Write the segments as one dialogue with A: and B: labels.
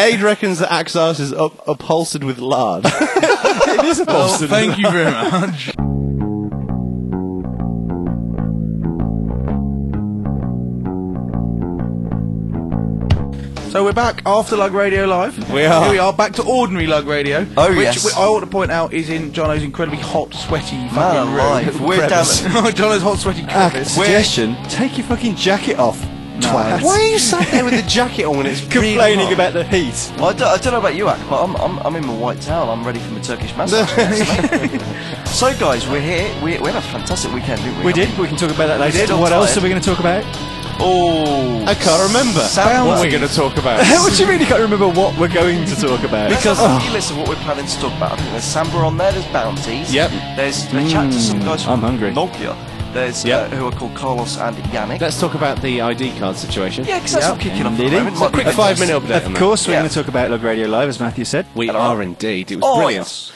A: Aid reckons that Axos is upholstered with lard.
B: It is upholstered.
C: Thank you very much. So we're back after Lug Radio Live.
A: We are.
C: Here we are, back to ordinary Lug Radio.
D: Oh,
C: which
D: yes.
C: I ought to point out is in Jono's incredibly hot, sweaty
D: Man
C: fucking
D: alive,
C: room.
D: we're down
C: Jono's hot, sweaty crevice.
B: Suggestion: take your fucking jacket off. Twat.
A: Why are you sat there with the jacket on when it's
B: Complaining
A: really hot?
B: about the heat.
D: Well, I don't know about you, Ak, but I'm in my white towel. I'm ready for my Turkish massage. So, guys, we're here. We had a fantastic weekend, didn't we?
B: We did. We can talk about that later.
D: still
B: What else
D: tired.
B: are we going to talk about?
D: Oh,
A: I can't remember. What we're going to talk about.
B: What do you mean you can't remember what we're going to talk about?
D: because you listen, what we're planning to talk about. I think there's Samba on there. There's bounties.
A: Yep.
D: There's a chat to some guys
B: I'm
D: from
B: hungry.
D: Nokia. There's
A: Yep.
D: who are called Carlos and Yannick.
A: Let's talk about the ID card situation.
D: Yeah, because that's not kicking off at the
B: Indeed.
D: moment.
B: So
D: Might be
A: quick
D: good
A: 5
D: news.
A: minute update.
B: Of course, we're
D: Yeah.
B: going to talk about Lug Radio Live, as Matthew said.
A: We
D: Hello.
A: are indeed. It was
D: Oh,
A: brilliant.
D: yes.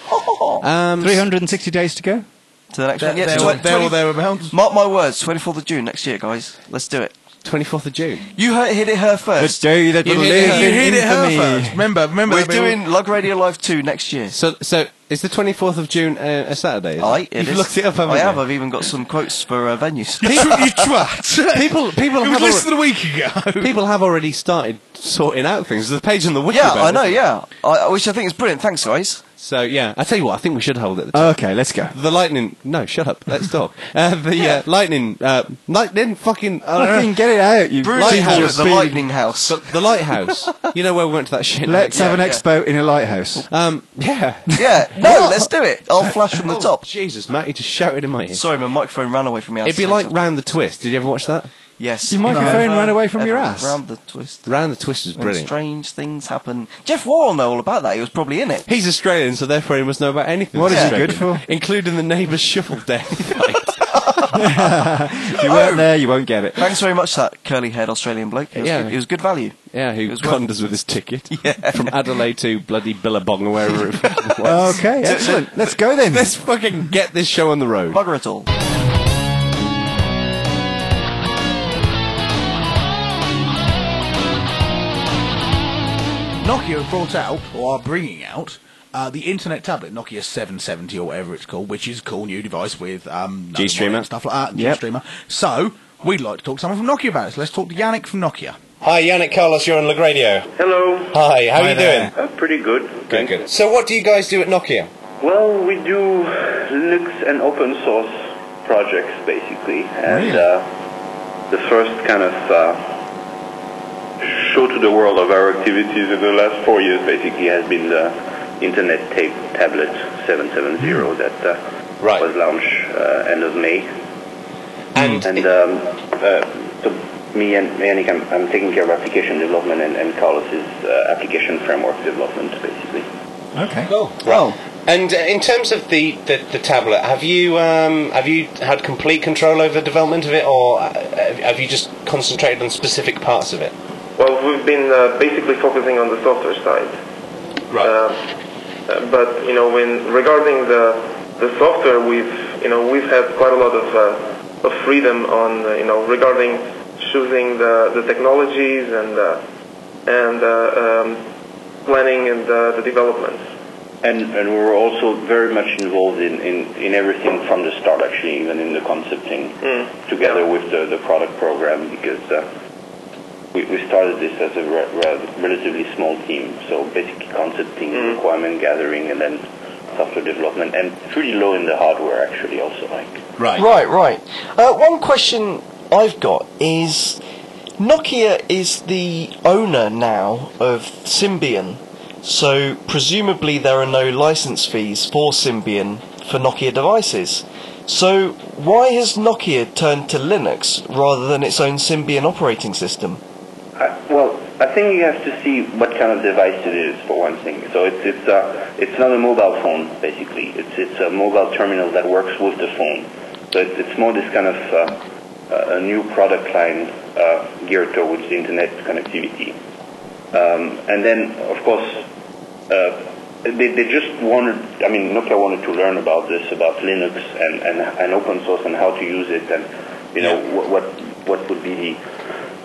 B: 360 days to go.
D: To the next one. Yeah,
C: There or thereabouts.
D: Mark my words, 24th of June next year, guys. Let's do it.
A: 24th of June.
D: You hit it her first.
B: Let's do that.
A: You
B: We'll
A: hit
B: live
A: it-
C: You
B: in
C: heard it her
B: infamy.
C: first. Remember.
D: We're
C: that we were-
D: doing Lug Radio Live 2 next year.
A: So is the 24th of June a Saturday? Is
D: Aye,
A: it?
D: it
A: You've
D: is.
A: looked it up, haven't
D: I
A: you?
D: have. I've even got some quotes for venues.
C: You twat.
A: People
C: It was
A: have
C: less than a week ago.
A: people have already started sorting out things. There's a page on the wiki.
D: Yeah,
A: about
D: I know.
A: it.
D: Yeah, which I think is brilliant. Thanks, guys.
A: So yeah, I tell you what, I think we should hold it.
B: Okay, let's go.
A: The lightning. No, shut up. Let's talk. Lightning. Lightning. Fucking.
B: Fucking get it out, you
D: Bruce
A: Lighthouse.
D: called it the Lightning House.
A: The lighthouse. You know where we went to that shit.
B: Let's have an
D: yeah.
B: expo in a lighthouse.
A: Yeah.
D: Yeah, no, let's do it. I'll flash from the top.
A: Jesus, Matty just shouted in my ear.
D: Sorry, my microphone ran away from me.
A: It'd be like Round the Twist. Did you ever watch that?
D: yes,
B: Your microphone ran away from your ass.
D: Round the twist.
A: Round the Twist was
D: When
A: brilliant.
D: strange things happen. Jeff Wall will know all about that. He was probably in it.
A: He's Australian, so therefore he must know about anything.
B: What is
A: that's
B: he good
A: Australian,
B: for?
A: Including the neighbours shuffle deck fight.
B: If you weren't there, you won't get it.
D: Thanks very much, that curly-haired Australian bloke. It was,
A: Yeah.
D: good. It was good value.
A: Yeah, who
D: was
A: conned us with his ticket from Adelaide to bloody Billabong or wherever it fucking was.
B: Okay, excellent. Let's go then.
A: Let's fucking get this show on the road.
D: Bugger it all.
C: Nokia have brought out, or are bringing out, the internet tablet, Nokia 770 or whatever it's called, which is a cool new device with
A: G-Streamer.
C: and stuff like that,
B: Yep.
C: G-Streamer. So, we'd like to talk to someone from Nokia about it. So let's talk to Yannick from Nokia.
A: Hi, Yannick Carlos, you're on Lug Radio.
E: Hello.
A: Hi, how are you
B: there.
A: doing?
E: Pretty good.
A: Good, good. So what do you guys do at Nokia?
E: Well, we do Linux and open source projects, basically. And the first kind of show to the world of our activities over the last 4 years, basically, has been the Internet Tape Tablet 770 that
A: Right.
E: was launched end of May.
A: And
E: So me and Yannick, I'm taking care of application development, and Carlos is application framework development, basically.
B: Okay.
A: cool.
D: Well,
A: And in terms of the tablet, have you had complete control over the development of it, or have you just concentrated on specific parts of it?
F: Well, we've been basically focusing on the software side.
A: Right.
F: But regarding the software, we've had quite a lot of freedom on regarding choosing the technologies and planning and the developments.
E: And we're also very much involved in everything from the start, actually, even in the concepting, together with the product program, because we started this as a relatively small team. So basically concepting, requirement gathering, and then software development, and pretty low in the hardware, actually, also.
A: Right.
D: right. One question I've got is, Nokia is the owner now of Symbian, so presumably there are no license fees for Symbian for Nokia devices. So why has Nokia turned to Linux rather than its own Symbian operating system?
E: Well, I think you have to see what kind of device it is, for one thing. So it's not a mobile phone, basically. It's a mobile terminal that works with the phone. So it's more this kind of a new product line geared towards internet connectivity. And then, of course, they just wanted, Nokia wanted to learn about this, about Linux and open source and how to use it, and what would be the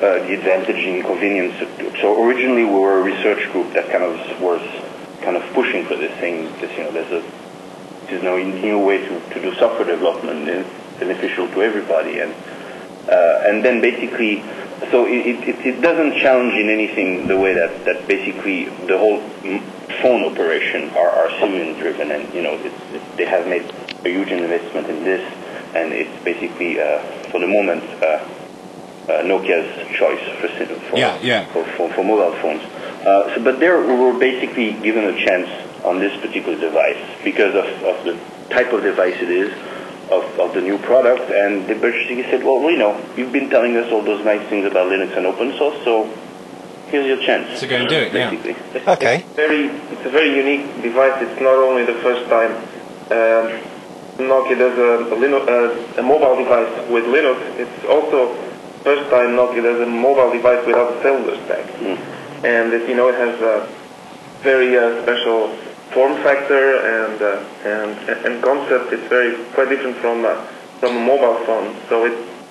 E: the advantage and inconvenience. So originally we were a research group that was pushing for this thing, because there's no new way to do software development, and it's beneficial to everybody, and then basically, so it doesn't challenge in anything the way that basically the whole phone operation are Symbian driven, and they have made a huge investment in this, and it's basically for the moment Nokia's choice for mobile phones. But there we were basically given a chance on this particular device because of the type of device it is, of the new product, and they basically said, well, you've been telling us all those nice things about Linux and open source, so here's your chance.
A: So go and do it,
E: basically.
A: Yeah. Okay.
F: It's a very unique device. It's not only the first time Nokia does a mobile device with Linux, it's also first time Nokia does a mobile device without a cellular stack. And it has a very special form factor and concept. It's quite different from a mobile phone. So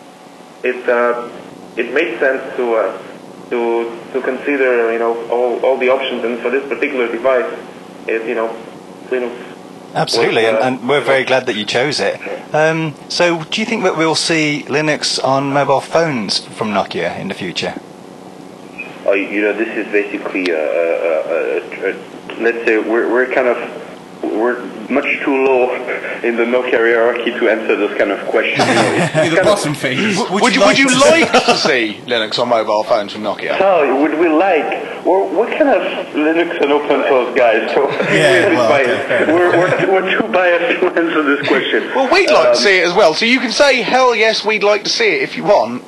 F: it made sense to consider all the options, and for this particular device, Linux.
G: Absolutely, and we're very glad that you chose it. So do you think that we'll see Linux on mobile phones from Nokia in the future?
E: This is basically let's say we're much too low in the Nokia hierarchy to answer those kind of questions.
C: The bottom feed.
H: Would you like to see Linux on mobile phones from Nokia?
E: Oh, would we like? We're kind of Linux and open source guys, so we're too biased to answer this question.
H: Well, we'd like to see it as well, so you can say, hell yes, we'd like to see it if you want.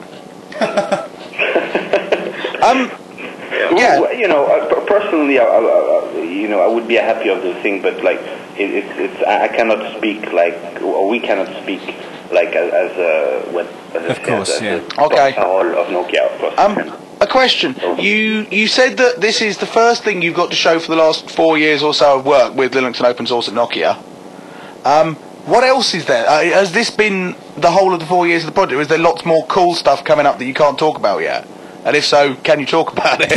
E: Personally, I would be happy of the thing, but I cannot speak or we cannot speak as of Nokia, of course.
H: A question. You said that this is the first thing you've got to show for the last 4 years or so of work with Linux and open source at Nokia. What else is there? Has this been the whole of the 4 years of the project, or is there lots more cool stuff coming up that you can't talk about yet? And if so, can you talk about it?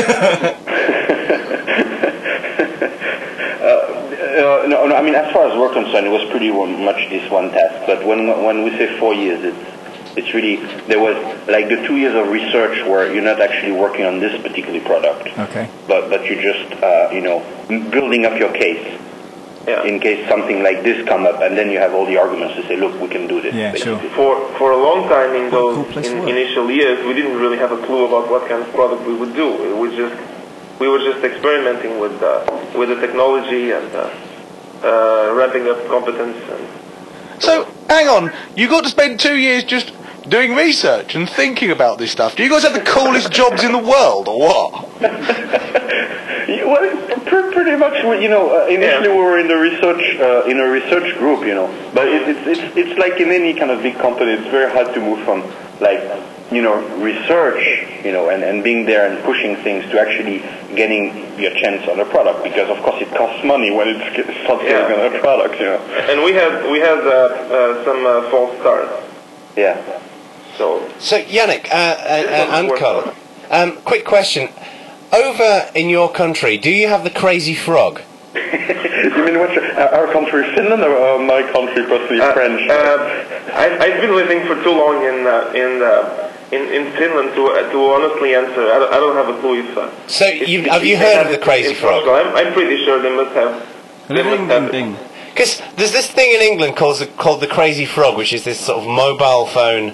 E: No, I mean, as far as we're concerned, it was pretty much this one task. But when we say 4 years, it's really, there was the 2 years of research where you're not actually working on this particular product.
G: Okay.
E: But you're just, building up your case. Yeah. In case something like this come up, and then you have all the arguments to say, look, we can do this.
G: Yeah, sure.
F: For a long time in those initial years, we didn't really have a clue about what kind of product we would do. We were just experimenting with the technology and ramping up competence.
H: So, hang on, you got to spend 2 years just doing research and thinking about this stuff. Do you guys have the coolest jobs in the world, or what?
E: Well, pretty much. Initially we were in the research group, But it's like in any kind of big company, it's very hard to move from research, and being there and pushing things to actually getting your chance on a product, because of course it costs money when it's software on a product,
F: And we had some false starts.
E: Yeah.
A: So Yannick and Carl, quick question. Over in your country, do you have the crazy frog?
E: You mean our country, Finland, or my country, personally, French?
F: I've been living for too long in Finland to honestly answer. I don't have a clue if.
A: So have you heard of the crazy frog?
F: I'm pretty sure they must have.
A: Because there's this thing in England called the crazy frog, which is this sort of mobile phone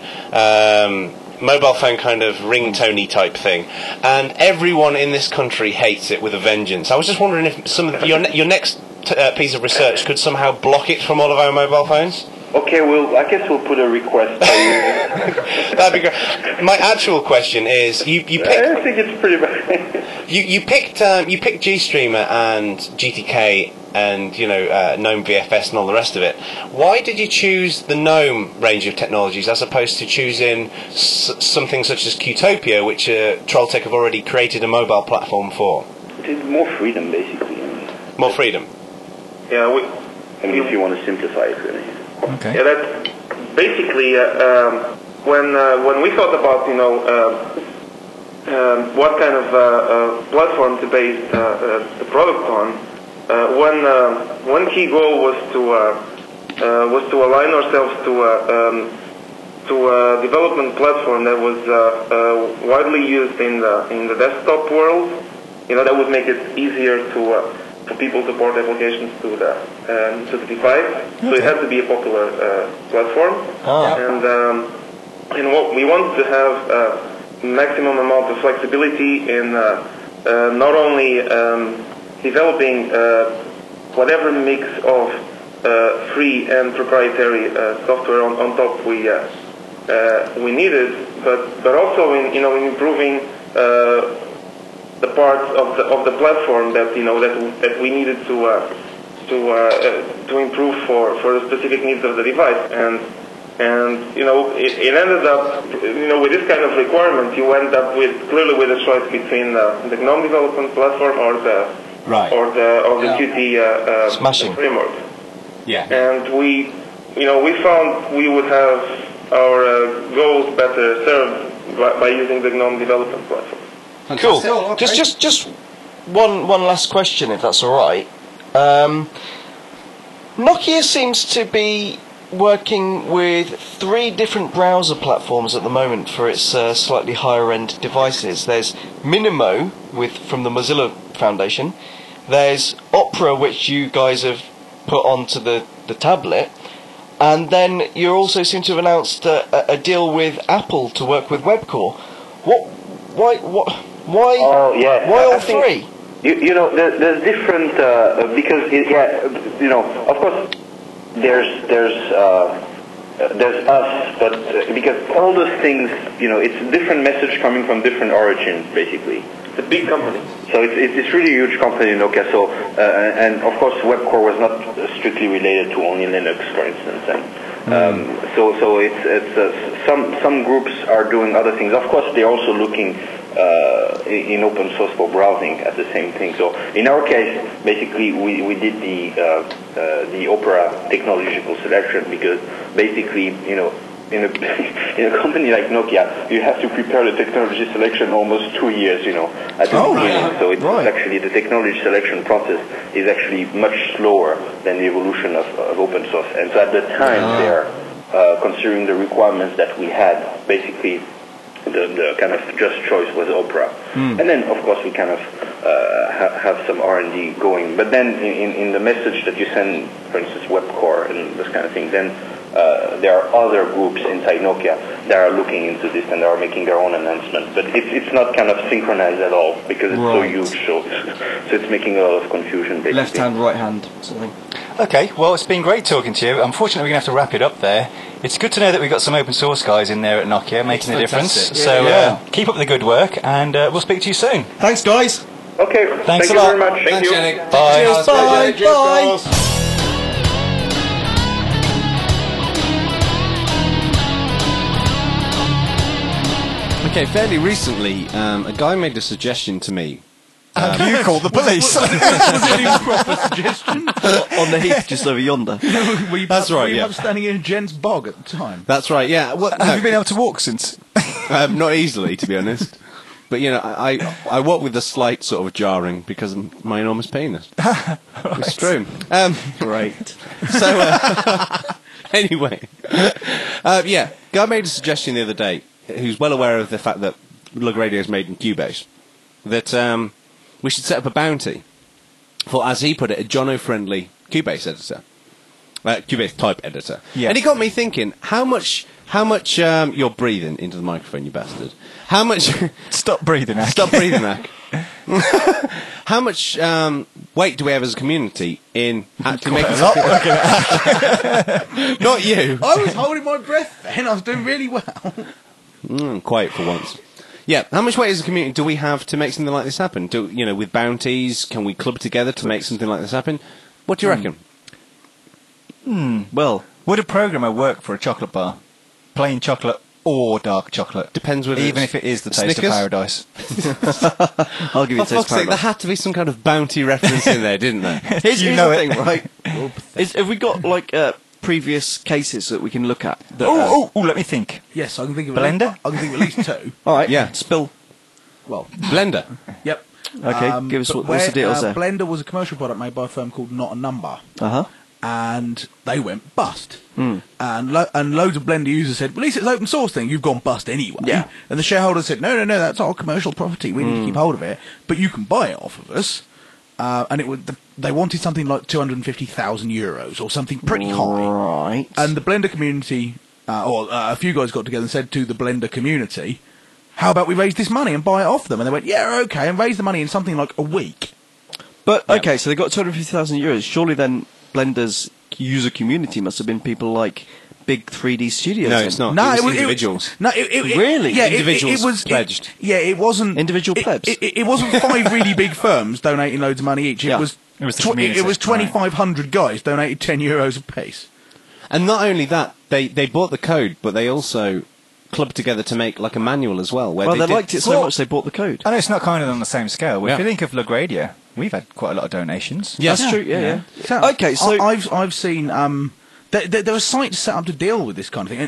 A: kind of ringtone-y type thing, and everyone in this country hates it with a vengeance. I was just wondering if some of your next piece of research could somehow block it from all of our mobile phones.
E: Okay, I guess we'll put a request.
A: That'd be great. My actual question is, you picked.
E: I think it's pretty bad.
A: you picked GStreamer and GTK and GNOME VFS and all the rest of it. Why did you choose the GNOME range of technologies as opposed to choosing something such as Qtopia, which Trolltech have already created a mobile platform for?
E: It's more freedom, basically.
A: More freedom.
F: Yeah,
E: if you want to simplify it, really.
G: Okay.
F: Yeah, that's basically when we thought about what kind of platform to base the product on, one key goal was to align ourselves to a development platform that was widely used in the desktop world. That would make it easier for people to port applications to the device. Okay. So it had to be a popular platform. And what we wanted to have maximum amount of flexibility in not only developing whatever mix of free and proprietary software on top we needed, but also in improving the parts of the platform that that we needed to improve for the specific needs of the device. And it ended up with this kind of requirement, you end up clearly with a choice between the GNOME development platform or the Qt
D: Smashing
F: framework.
A: Yeah.
F: And we found we would have our goals better served by using the GNOME development platform.
D: Cool.
A: Okay.
D: Just one last question, if that's all right. Nokia seems to be working with 3 different browser platforms at the moment for its slightly higher end devices. There's Minimo from the Mozilla Foundation. There's Opera, which you guys have put onto the tablet. And then you also seem to have announced a deal with Apple to work with WebCore. Why
E: Oh, yeah.
D: why all 3?
E: There's different because of course there's us, but because all those things, it's a different message coming from different origins, basically.
F: It's a big company.
E: So it's really a huge company, Nokia. So and of course, WebCore was not strictly related to only Linux, for instance. So it's some groups are doing other things. Of course, they're also looking in open source for browsing at the same thing. So in our case, basically, we did the Opera technological selection because basically, in a company like Nokia, you have to prepare the technology selection almost 2 years, at the beginning. So it's actually the technology selection process is actually much slower than the evolution of open source. And so at the time there, considering the requirements that we had, basically the kind of just choice was Opera. And then, of course, we kind of have some R&D going. But then in the message that you send, for instance, WebCore and this kind of thing, then there are other groups inside Nokia that are looking into this and are making their own announcements. But it's not kind of synchronized at all because it's so huge. So it's making a lot of confusion, basically.
B: Left hand, right hand, something.
G: Okay, well, it's been great talking to you. Unfortunately, we're going to have to wrap it up there. It's good to know that we've got some open source guys in there at Nokia making a difference. So keep up the good work, and we'll speak to you soon.
B: Thanks, guys.
F: Okay,
G: thanks
F: thank
G: a
F: you
G: lot.
F: very much. Thank you.
A: Yannick.
G: Bye.
B: Cheers, bye.
A: Cheers, guys. Okay, fairly recently, a guy made a suggestion to me.
B: You called the police.
C: Was it even a proper suggestion?
D: On the heath just over yonder.
C: Were you
A: That's right, yeah.
C: standing in Jen's bog at the time?
A: That's right, yeah. Well,
B: Have you been able to walk since?
A: not easily, to be honest. But, I walk with a slight sort of jarring because of my enormous penis. It's true.
D: Great.
A: So, anyway. Guy made a suggestion the other day, who's well aware of the fact that Lug Radio is made in Cubase, that we should set up a bounty for, as he put it, a Jono-friendly Cubase editor. Cubase type editor.
B: Yeah.
A: And he got me thinking, how much you're breathing into the microphone, you bastard. How much...
B: Stop breathing, Ak.
A: Stop breathing, Ak. How much weight do we have as a community in actually making... Not you.
C: I was holding my breath then. I was doing really well.
A: Quiet for once. Yeah, how much weight as a community do we have to make something like this happen? With bounties, can we club together to make something like this happen? What do you reckon?
B: Well, would a programmer work for a chocolate bar? Plain chocolate or dark chocolate?
A: Depends whether
B: even
A: it's
B: if it is the taste
A: Snickers?
B: of paradise.
D: I'll give you
A: For
D: a taste
A: fuck's sake, there
D: paradise.
A: had to be some kind of bounty reference in there, didn't there?
D: Here's
B: You
D: the
B: know
D: thing,
B: it.
D: right? Have we got previous cases that we can look at? That,
B: Oh, let me think.
C: Yes, I can think of
B: Blender?
C: I can think of at least 2.
D: all right.
A: Yeah.
D: Spill.
C: Well,
A: Blender.
C: yep.
D: Okay, give us
C: but
D: what's the deals there?
C: Blender was a commercial product made by a firm called Not a Number.
D: Uh-huh.
C: And they went bust. And loads of Blender users said, well, at least it's an open source thing, you've gone bust anyway.
D: Yeah.
C: And the shareholders said, no, that's our commercial property, we need to keep hold of it, but you can buy it off of us. And it would, they wanted something like €250,000 or something pretty high.
D: Right.
C: And the Blender community, a few guys got together and said to the Blender community, how about we raise this money and buy it off them? And they went, yeah, okay, and raise the money in something like a week.
D: But, okay, so they got €250,000. Surely then Blender's user community must have been people like big 3D studios.
A: No, it's not.
D: No,
A: it was individuals.
D: Really?
C: Yeah,
A: Individuals
C: it was
A: pledged.
C: It wasn't
D: Individual plebs?
C: It wasn't 5 really big firms donating loads of money each. It
D: Yeah.
C: was
B: It was the community,
C: it was
B: right.
C: 2,500 guys donated €10 a piece.
A: And not only that, they bought the code, but they also clubbed together to make like a manual as well. Where
D: Well, they
A: did-
D: liked it so much they bought the code.
B: I know it's not kind of on the same scale.
A: Yeah.
B: If you think of LaGradia, we've had quite a lot of donations.
A: Yeah.
D: That's true, yeah.
C: So,
D: Okay, so...
C: I've seen there are sites set up to deal with this kind of thing.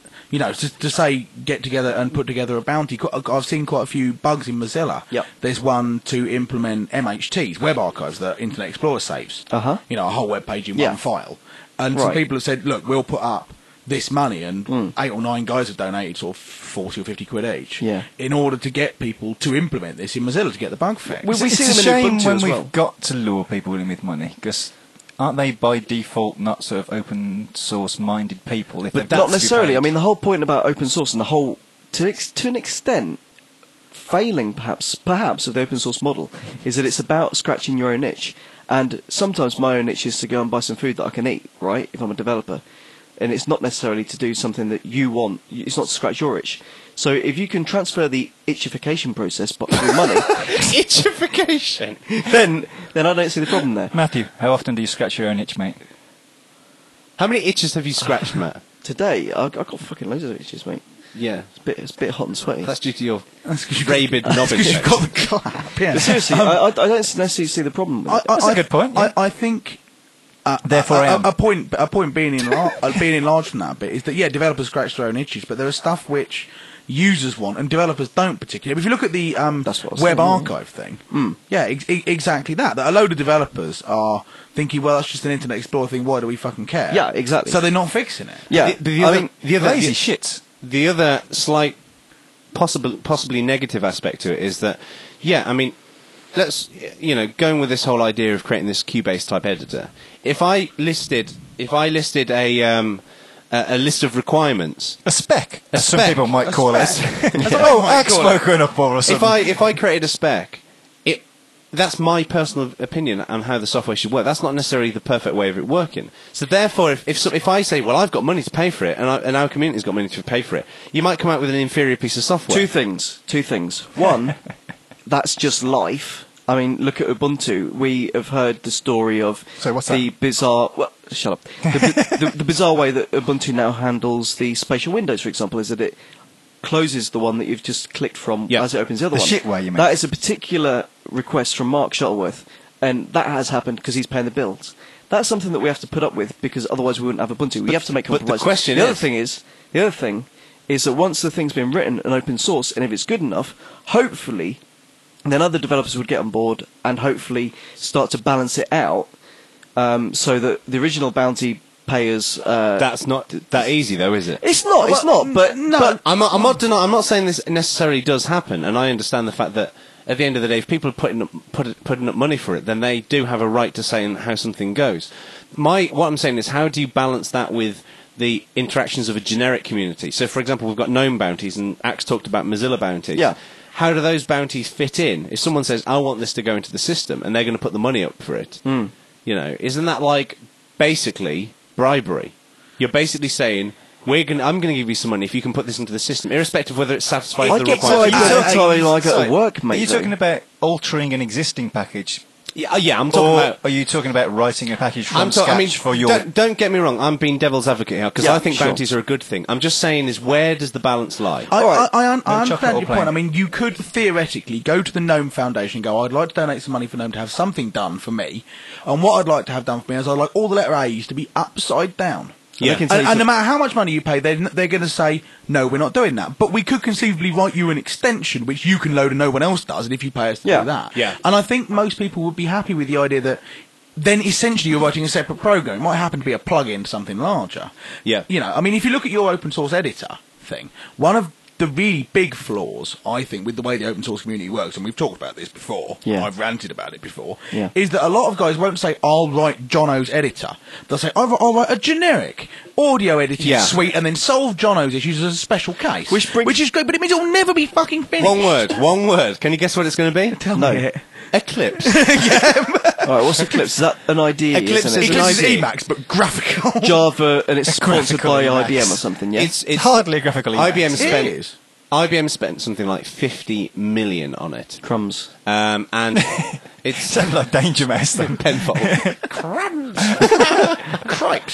C: To say get together and put together a bounty. I've seen quite a few bugs in Mozilla.
D: Yep.
C: There's one to implement MHTs, web archives, that Internet Explorer saves.
D: Uh-huh.
C: A whole web page in
D: Yeah.
C: one file. And some
D: Right.
C: people have said, look, we'll put up this money, and 8 or 9 guys have donated sort of 40 or 50 quid each.
D: Yeah.
C: In order to get people to implement this in Mozilla to get the bug fixed.
D: We
B: it's
D: see
B: a
D: them in
B: shame
D: Ubuntu
B: when
D: as
B: we've
D: well.
B: got to lure people in with money, because aren't they by default not sort of open source minded people? If they've got
D: Not
B: to be
D: necessarily.
B: paid?
D: I mean, the whole point about open source and the whole, to an extent, failing perhaps of the open source model is that it's about scratching your own itch. And sometimes my own itch is to go and buy some food that I can eat, right, if I'm a developer. And it's not necessarily to do something that you want. It's not to scratch your itch. So if you can transfer the itchification process but through money,
A: Itchification.
D: then I don't see the problem there.
B: Matthew, how often do you scratch your own itch, mate?
A: How many itches have you scratched, Matt?
D: Today, I've got fucking loads of itches, mate.
A: Yeah.
D: It's a bit hot and sweaty.
A: That's due to your
C: That's 'cause
A: rabid knob
C: because you've
A: infection.
C: got the clap. Yeah.
D: But seriously, I don't necessarily see the problem with it.
B: That's a good point, yeah.
C: I think.
B: Therefore I am.
C: A point being being enlarged from that bit is that developers scratch their own itches, but there are stuff which users want and developers don't particularly. If you look at the
D: That's what I was
C: web
D: saying, yeah.
C: archive thing, exactly that. That a load of developers are thinking, well, that's just an Internet Explorer thing. Why do we fucking care?
D: Yeah, exactly.
C: So they're not fixing it.
D: Yeah,
A: The
D: I
A: other,
D: mean,
A: the other
B: Lazy
A: the-
B: shits.
A: The other slight, possibly negative aspect to it is that, I mean, let's, going with this whole idea of creating this Cubase type editor. If I listed a list of requirements,
B: A spec, as some
A: spec.
B: people might call it.
C: Oh,
B: Axe spoken up or something.
A: if I created a spec, that's my personal opinion on how the software should work. That's not necessarily the perfect way of it working. So therefore, if I say, well, I've got money to pay for it, and our community's got money to pay for it, you might come out with an inferior piece of software.
D: Two things. One, that's just life. I mean, look at Ubuntu. We have heard the story of
B: So what's
D: the bizarre... Well, shut up. The bizarre way that Ubuntu now handles the spatial windows, for example, is that it closes the one that you've just clicked from as it opens the other
B: The
D: one.
B: shit way, you mean?
D: That is a particular request from Mark Shuttleworth, and that has happened because he's paying the bills. That's something that we have to put up with because otherwise we wouldn't have Ubuntu. We have to make
A: but the
D: compromises.
A: question
D: the
A: is-
D: other thing is that once the thing's been written and open source, and if it's good enough, hopefully, then other developers would get on board and hopefully start to balance it out, so that the original bounty payers.
A: That's not that easy, though, is it?
D: It's not. But
A: I'm not saying this necessarily does happen, and I understand the fact that at the end of the day, if people are putting up money for it, then they do have a right to say how something goes. What I'm saying is, how do you balance that with the interactions of a generic community? So, for example, we've got GNOME bounties, and Axe talked about Mozilla bounties.
D: Yeah.
A: How do those bounties fit in? If someone says, I want this to go into the system, and they're going to put the money up for it, isn't that like basically bribery? You're basically saying, I'm going to give you some money if you can put this into the system, irrespective of whether it satisfies
D: I
A: the
D: get so I
A: requirements.
D: don't entirely like it
B: Sorry,
D: at work, mate.
B: Are you
D: though.
B: talking about altering an existing package?
A: Yeah, I'm talking
B: Or
A: about...
B: are you talking about writing a package from scratch for your...
A: Don't get me wrong, I'm being devil's advocate here, because
D: Yeah,
A: I think
D: sure.
A: bounties are a good thing. I'm just saying is, where does the balance lie?
C: I
B: chocolate
C: understand
B: or
C: your
B: plain?
C: point. I mean, you could theoretically go to the GNOME Foundation and go, I'd like to donate some money for GNOME to have something done for me. And what I'd like to have done for me is I'd like all the letter A's to be upside down.
I: They can say
C: And no matter how much money you pay, they're going to say, no, we're not doing that. But we could conceivably write you an extension which you can load and no one else does, and if you pay us to do that.
A: Yeah.
C: And I think most people would be happy with the idea that then essentially you're writing a separate program. It might happen to be a plug-in to something larger.
A: Yeah.
C: You know, I mean, if you look at your open source editor thing, one of the really big flaws, I think, with the way the open source community works, and we've talked about this before, I've ranted about it before, is that a lot of guys won't say, I'll write Jono's editor. They'll say, I'll write a generic audio editing suite and then solve Jono's issues as a special case. Which is great, but it means it'll never be fucking finished.
A: One word. Can you guess what it's going to be?
C: Tell me it.
A: Eclipse.
I: Alright, what's Eclipse? Is that an idea?
A: Eclipse
I: isn't it?
C: Eclipse is Emacs, but graphical.
I: Java, and it's sponsored by
G: graphical
I: IBM
G: Emacs.
I: or something, yeah?
A: It's
G: hardly a graphical Emacs.
A: IBM spent something like 50 million on it.
I: Crumbs.
A: And it's
G: Sounds like Danger Mouse then.
A: Penfold.
C: Cripes,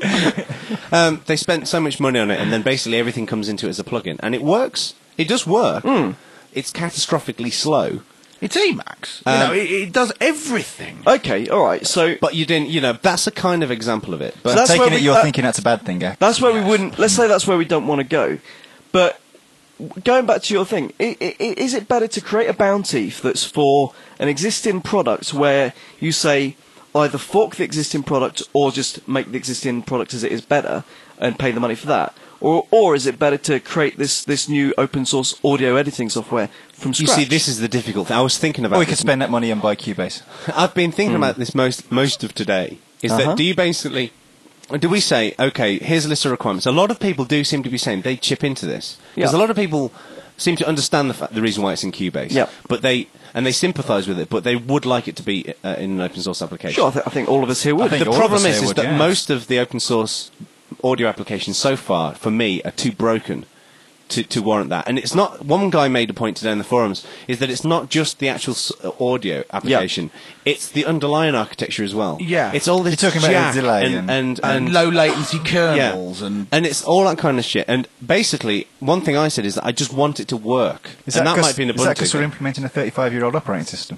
C: DM.
A: They spent so much money on it, and then basically everything comes into it as a plugin, and it works. It does work. It's catastrophically slow.
C: It's Emacs. You know, it does everything.
I: Okay, alright, so...
A: But you didn't, that's a kind of example of it. But
I: So that's
G: Taking
I: where
G: it,
I: we-
G: you're thinking that's a bad thing, Gak.
I: That's where we wouldn't... Let's say that's where we don't want to go. But going back to your thing, is it better to create a bounty that's for an existing product where you say either fork the existing product or just make the existing product as it is better and pay the money for that? Or is it better to create this new open source audio editing software from scratch?
A: you see, this is the difficult thing. I was thinking about
G: Or we could
A: this.
G: spend that money and buy Cubase.
A: I've been thinking about this most of today. Is that do you basically... Do we say, okay, here's a list of requirements? A lot of people do seem to be saying they chip into this. Because a lot of people seem to understand the reason why it's in Cubase.
I: Yep.
A: But they sympathise with it, but they would like it to be in an open source application.
I: Sure, I think all of us here would.
G: think
A: The
G: all of
A: problem
G: us here
A: is
G: would,
A: that
G: yeah.
A: most of the open source audio applications so far, for me, are too broken to warrant that. And it's not... One guy made a point today in the forums, is that it's not just the actual audio application, it's the underlying architecture as well.
C: Yeah.
A: It's all this
G: You're talking about
A: jack
G: the delay
C: And low latency kernels and
A: it's all that kind of shit. And basically, one thing I said is that I just want it to work. And that might be an
G: Is that
A: Ubuntu
G: because we're
A: thing.
G: implementing a 35-year-old operating system?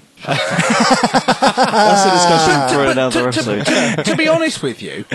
I: That's a discussion for another episode.
C: To be honest with you,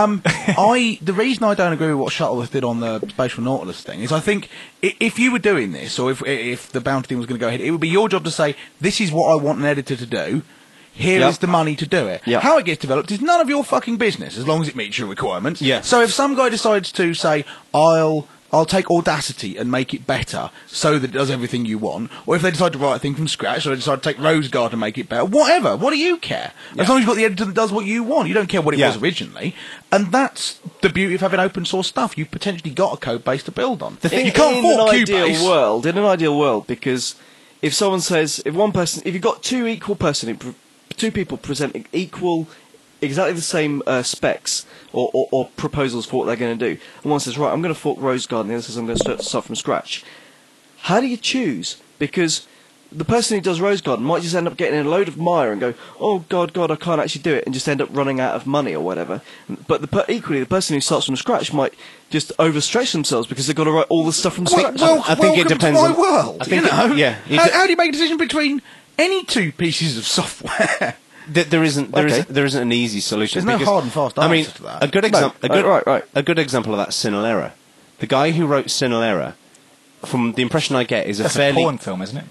C: the reason I don't agree with what Shuttleworth did on the Spatial Nautilus thing is I think if you were doing this, or if the bounty thing was going to go ahead, it would be your job to say, this is what I want an editor to do. Here is the money to do it.
I: Yep.
C: How it gets developed is none of your fucking business, as long as it meets your requirements.
A: Yeah.
C: So if some guy decides to say, I'll take Audacity and make it better so that it does everything you want, or if they decide to write a thing from scratch, or they decide to take RoseGuard and make it better, whatever. What do you care? As long as you've got the editor that does what you want. You don't care what it was originally. And that's the beauty of having open source stuff. You've potentially got a code base to build on.
A: The thing-
C: you can't
I: in
C: fork
I: an
C: Cubase.
I: in an ideal world, because if someone says, if you've got two people presenting exactly the same specs or proposals for what they're going to do, and one says, right, I'm going to fork RoseGuard, and the other says, I'm going to start from scratch. How do you choose? Because the person who does RoseGuard might just end up getting in a load of mire and go, oh God, I can't actually do it, and just end up running out of money or whatever. But equally, the person who starts from scratch might just overstretch themselves because they've got to write all this stuff from scratch.
A: I think it depends
C: to my
A: on-
C: world.
A: I think
C: you know?
A: it-
C: How do you make a decision between any two pieces of software?
A: There isn't an easy solution.
C: There's no
A: because,
C: hard and fast
A: I mean,
C: answer to that.
A: a good example.
I: Right.
A: A good example of that, Sinalera. The guy who wrote Sinalera, from the impression I get, is
G: That's
A: a fairly
G: a porn film, isn't it?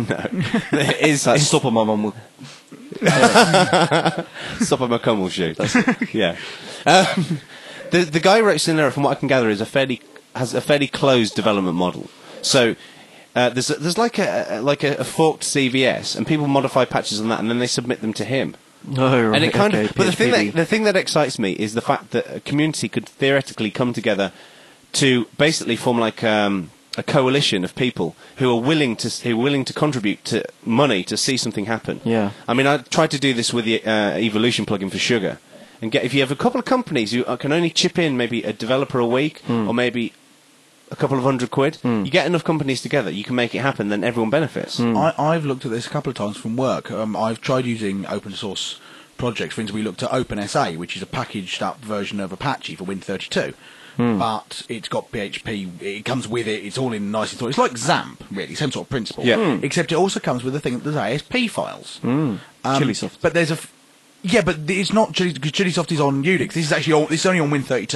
I: That's Stop on my mum will...
A: Stop at my cum will shoot. Yeah. The guy who wrote Sinalera, from what I can gather, has a fairly closed development model. So there's like a forked CVS, and people modify patches on that, and then they submit them to him.
I: Oh, right.
A: And it kind
I: okay,
A: of, but
I: PHP.
A: the thing that excites me is the fact that a community could theoretically come together to basically form like a coalition of people who are willing to contribute to money to see something happen.
I: Yeah.
A: I mean, I tried to do this with the Evolution plugin for Sugar, and if you have a couple of companies who can only chip in maybe a developer a week or maybe a couple of £100, you get enough companies together, you can make it happen, then everyone benefits.
C: I've looked at this a couple of times from work. I've tried using open source projects. For instance, we looked at OpenSA, which is a packaged up version of Apache for Win32. But it's got PHP, it comes with it, it's all in nice and it's like XAMPP, really, same sort of principle.
A: Yeah.
C: Except it also comes with a thing that does ASP files.
I: Chilisoft.
C: But there's but it's not Chilisoft is on Unix. This is only on Win32.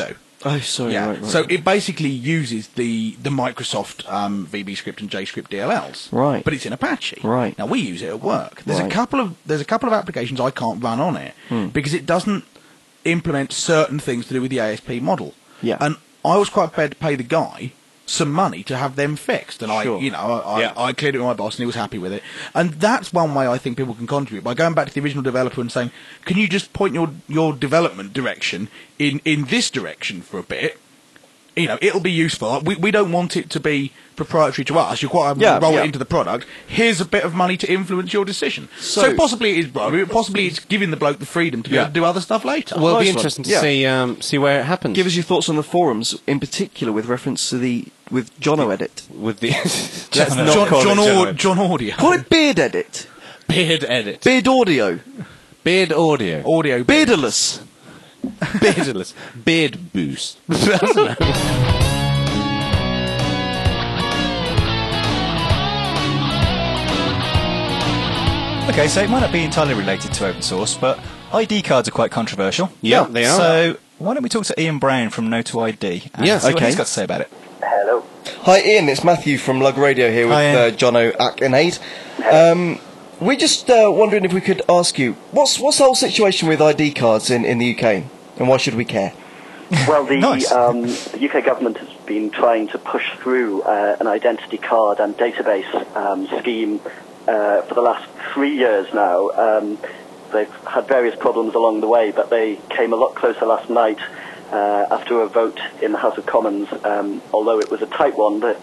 I: Oh, sorry.
C: Yeah.
I: Right.
C: So it basically uses the Microsoft VBScript and JScript DLLs.
I: Right.
C: But it's in Apache.
I: Right.
C: Now we use it at work. There's
I: Right.
C: a couple of applications I can't run on it because it doesn't implement certain things to do with the ASP model.
I: Yeah.
C: And I was quite prepared to pay the guy some money to have them fixed, and
I: Sure.
C: I cleared it with my boss, and he was happy with it. And that's one way I think people can contribute by going back to the original developer and saying, "Can you just point your development direction in this direction for a bit?" It'll be useful. We don't want it to be proprietary to us. You're quite able to roll it into the product. Here's a bit of money to influence your decision. So possibly it is bribery, but possibly it's giving the bloke the freedom to be able to do other stuff later.
A: Well, it'll be
I: Nice one.
A: interesting to
I: Yeah.
A: see where it happens.
I: Give us your thoughts on the forums, in particular with reference to with Jono Edit.
A: with the
B: Let's not call it
C: John Audio.
I: Call it Beard Edit.
A: beard edit,
I: Beard Audio.
A: beard audio,
C: Audio.
I: Beardless.
A: beardless, beard boost.
B: Okay, so it might not be entirely related to open source, but ID cards are quite controversial.
A: Yeah, they are.
B: So why don't we talk to Ian Brown from No2ID and
A: Yeah,
B: see what
I: okay.
B: he's got to say about it.
J: Hello.
D: Hi Ian, it's Matthew from Lug Radio here with
B: Hi, Ian.
D: Jono Akinade. We're just wondering if we could ask you, what's the whole situation with ID cards in the UK, and why should we care?
J: Well, the
B: Nice.
J: the UK government has been trying to push through an identity card and database scheme for the last 3 years now. They've had various problems along the way, but they came a lot closer last night after a vote in the House of Commons, although it was a tight one, but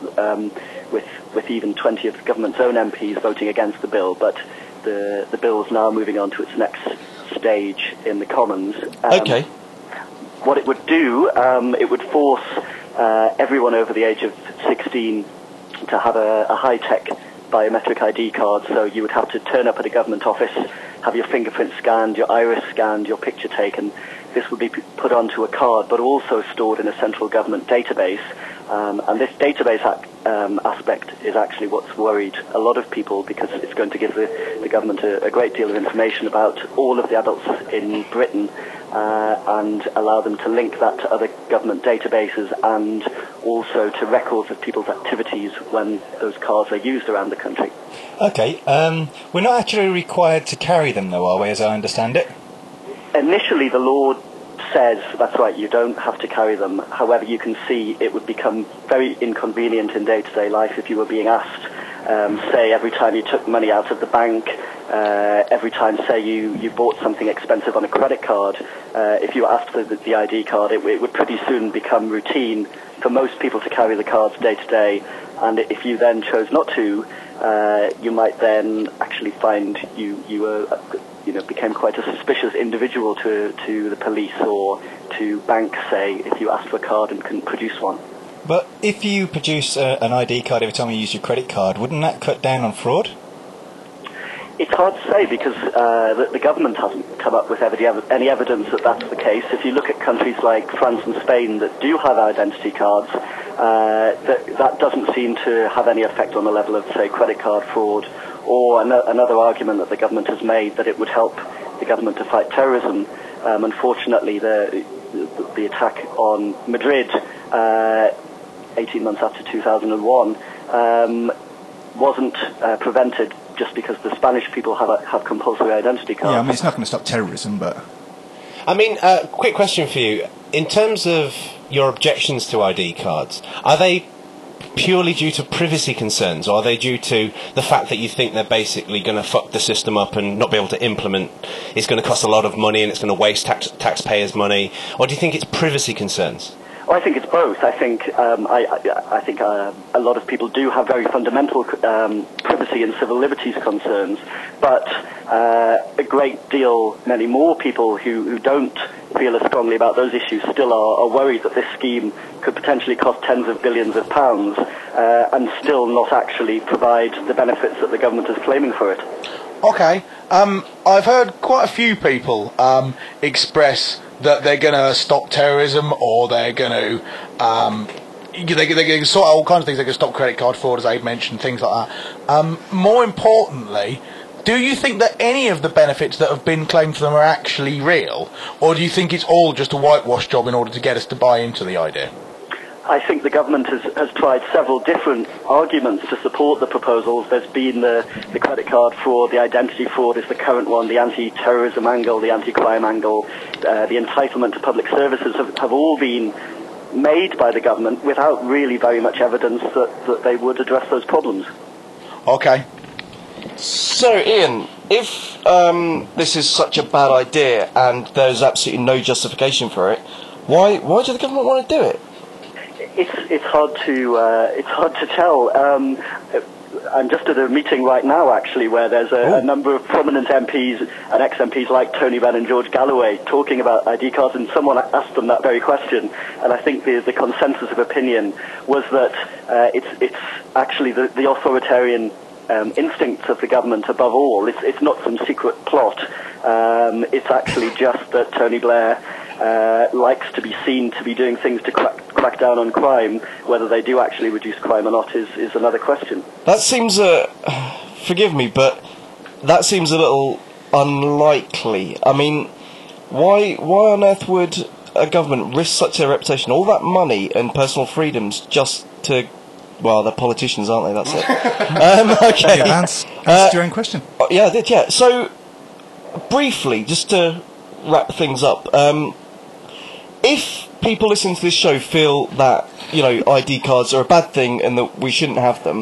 J: with even 20 of the government's own MPs voting against the bill. But the bill is now moving on to its next stage in the Commons.
D: Okay.
J: What it would do, it would force everyone over the age of 16 to have a high-tech biometric ID card. So you would have to turn up at a government office, have your fingerprint scanned, your iris scanned, your picture taken. This would be put onto a card, but also stored in a central government database. And this database aspect is actually what's worried a lot of people, because it's going to give the government a great deal of information about all of the adults in Britain and allow them to link that to other government databases and also to records of people's activities when those cards are used around the country.
B: Okay, we're not actually required to carry them though, are we, as I understand it?
J: Initially, the law says, that's right, you don't have to carry them. However, you can see it would become very inconvenient in day-to-day life if you were being asked, say, every time you took money out of the bank, every time, say, you bought something expensive on a credit card. If you were asked for the ID card, it would pretty soon become routine for most people to carry the cards day-to-day. And if you then chose not to, you might then actually find you were... became quite a suspicious individual to the police or to banks, say, if you asked for a card and couldn't produce one.
B: But if you produce an ID card every time you use your credit card, wouldn't that cut down on fraud?
J: It's hard to say because the government hasn't come up with any evidence that that's the case. If you look at countries like France and Spain that do have identity cards, that doesn't seem to have any effect on the level of, say, credit card fraud. Or another argument that the government has made, that it would help the government to fight terrorism. Unfortunately, the attack on Madrid 18 months after 2001 wasn't prevented just because the Spanish people have compulsory identity cards.
B: Yeah, I mean, it's not going to stop terrorism, but...
A: I mean, quick question for you. In terms of your objections to ID cards, are they purely due to privacy concerns, or are they due to the fact that you think they're basically going to fuck the system up and not be able to implement? It's going to cost a lot of money and it's going to waste taxpayers' money, or do you think it's privacy concerns?
J: Well, I think it's both. I think I think a lot of people do have very fundamental privacy and civil liberties concerns, but a great deal, many more people who don't feel as strongly about those issues still are worried that this scheme could potentially cost tens of billions of pounds and still not actually provide the benefits that the government is claiming for it.
H: Okay. I've heard quite a few people express that they're going to stop terrorism, or they're going to they're going to sort out all kinds of things. They're going to stop credit card fraud, as Abe mentioned, things like that. More importantly, Do you think that any of the benefits that have been claimed for them are actually real, or do you think it's all just a whitewash job in order to get us to buy into the idea?
J: I think the government has tried several different arguments to support the proposals. There's been the credit card fraud, the identity fraud is the current one, the anti-terrorism angle, the anti-crime angle, the entitlement to public services have all been made by the government without really very much evidence that they would address those problems.
H: Okay.
D: So, Ian, if this is such a bad idea and there's absolutely no justification for it, why do the government want to do it?
J: It's hard to tell. I'm just at a meeting right now, actually, where there's a number of prominent MPs and ex-MPs like Tony Benn and George Galloway talking about ID cards, and someone asked them that very question, and I think the consensus of opinion was that it's actually the authoritarian instincts of the government above all. It's not some secret plot. It's actually just that Tony Blair likes to be seen to be doing things to crack down on crime. Whether they do actually reduce crime or not is another question.
D: That seems forgive me, but that seems a little unlikely. I mean, why on earth would a government risk such a reputation, all that money and personal freedoms just to... Well, they're politicians, aren't they? That's it. Okay.
B: Yeah, answer your own question.
D: Yeah, I did, yeah. So, briefly, just to wrap things up, if people listening to this show feel that, ID cards are a bad thing and that we shouldn't have them,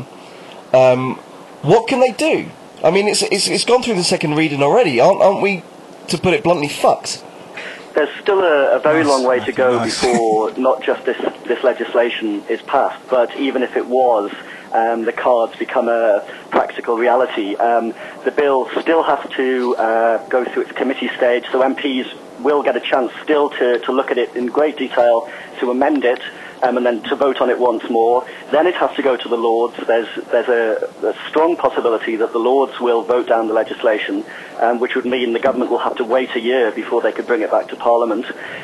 D: what can they do? I mean, it's gone through the second reading already. Aren't we, to put it bluntly, fucked?
J: There's still a very long way to go before not just this legislation is passed, but even if it was, the cards become a practical reality. The bill still has to go through its committee stage, so MPs will get a chance still to look at it in great detail, to amend it, and then to vote on it once more. Then it has to go to the Lords. There's a strong possibility that the Lords will vote down the legislation, which would mean the government will have to wait a year before they could bring it back to Parliament.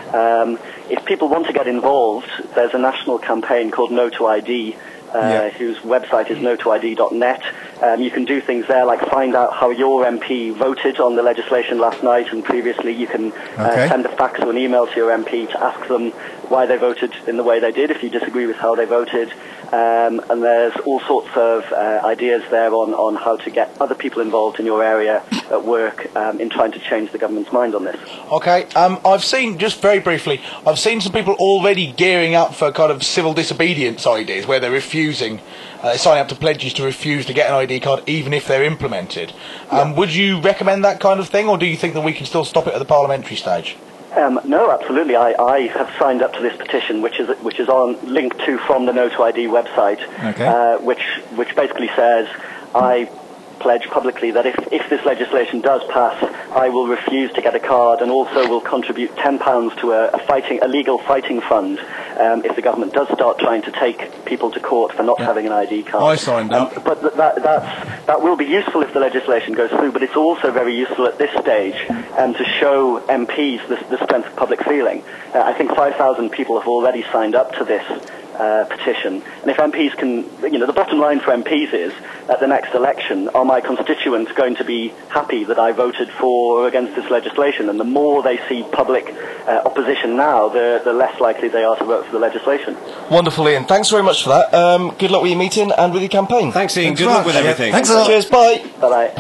J: If people want to get involved, there's a national campaign called No to ID, whose website is notoid.net. You can do things there like find out how your MP voted on the legislation last night and previously. You can send a fax or an email to your MP to ask them why they voted in the way they did, if you disagree with how they voted. And there's all sorts of ideas there on how to get other people involved in your area at work in trying to change the government's mind on this.
H: Okay, I've seen, just very briefly, I've seen some people already gearing up for kind of civil disobedience ideas where they're refusing, signing up to pledges to refuse to get an ID card even if they're implemented. Would you recommend that kind of thing, or do you think that we can still stop it at the parliamentary stage?
J: No, absolutely. I have signed up to this petition, which is linked to from the No to ID website, which basically says I pledge publicly that if this legislation does pass, I will refuse to get a card and also will contribute £10 to a legal fighting fund if the government does start trying to take people to court for not having an ID card.
C: I signed up.
J: But that will be useful if the legislation goes through, but it's also very useful at this stage to show MPs the strength of public feeling. I think 5,000 people have already signed up to this petition, and if MPs can, the bottom line for MPs is, at the next election, are my constituents going to be happy that I voted for or against this legislation? And the more they see public opposition now, the less likely they are to vote for the legislation.
D: Wonderful, Ian. Thanks very much for that. Good luck with your meeting and with your campaign.
A: Thanks, Ian. Good luck with everything.
D: Thanks a lot. Cheers. Bye.
J: Bye-bye.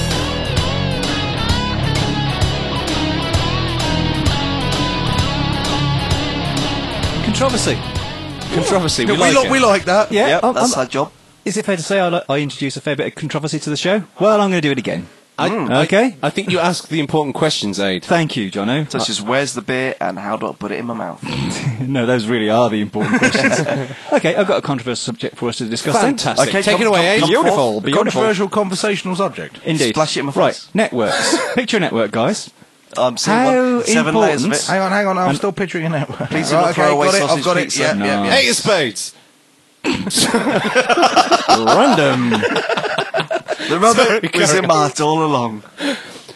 A: Controversy.
C: We like that.
B: Yeah,
D: Yep, that's our job.
B: Is it fair to say I introduce a fair bit of controversy to the show? Well, I'm going to do it again. Okay.
A: I think you asked the important questions, Aid.
B: Thank you, Jono.
D: Such as, where's the beer and how do I put it in my mouth?
B: No, those really are the important questions. Okay, I've got a controversial subject for us to discuss.
A: Fantastic.
B: Okay,
A: take it away, Aid.
B: Beautiful.
C: Controversial conversational subject.
B: Indeed.
D: Splash it in my face.
B: Right, networks. Picture a network, guys.
D: I'm seeing
B: How
D: 7 layers of it.
C: Hang on, I'm still picturing a network.
D: Please do not throw away sausage
C: I've got it.
D: pizza.
C: Yeah.
A: 8 of spades.
B: Random.
D: The rubber was in my heart all along.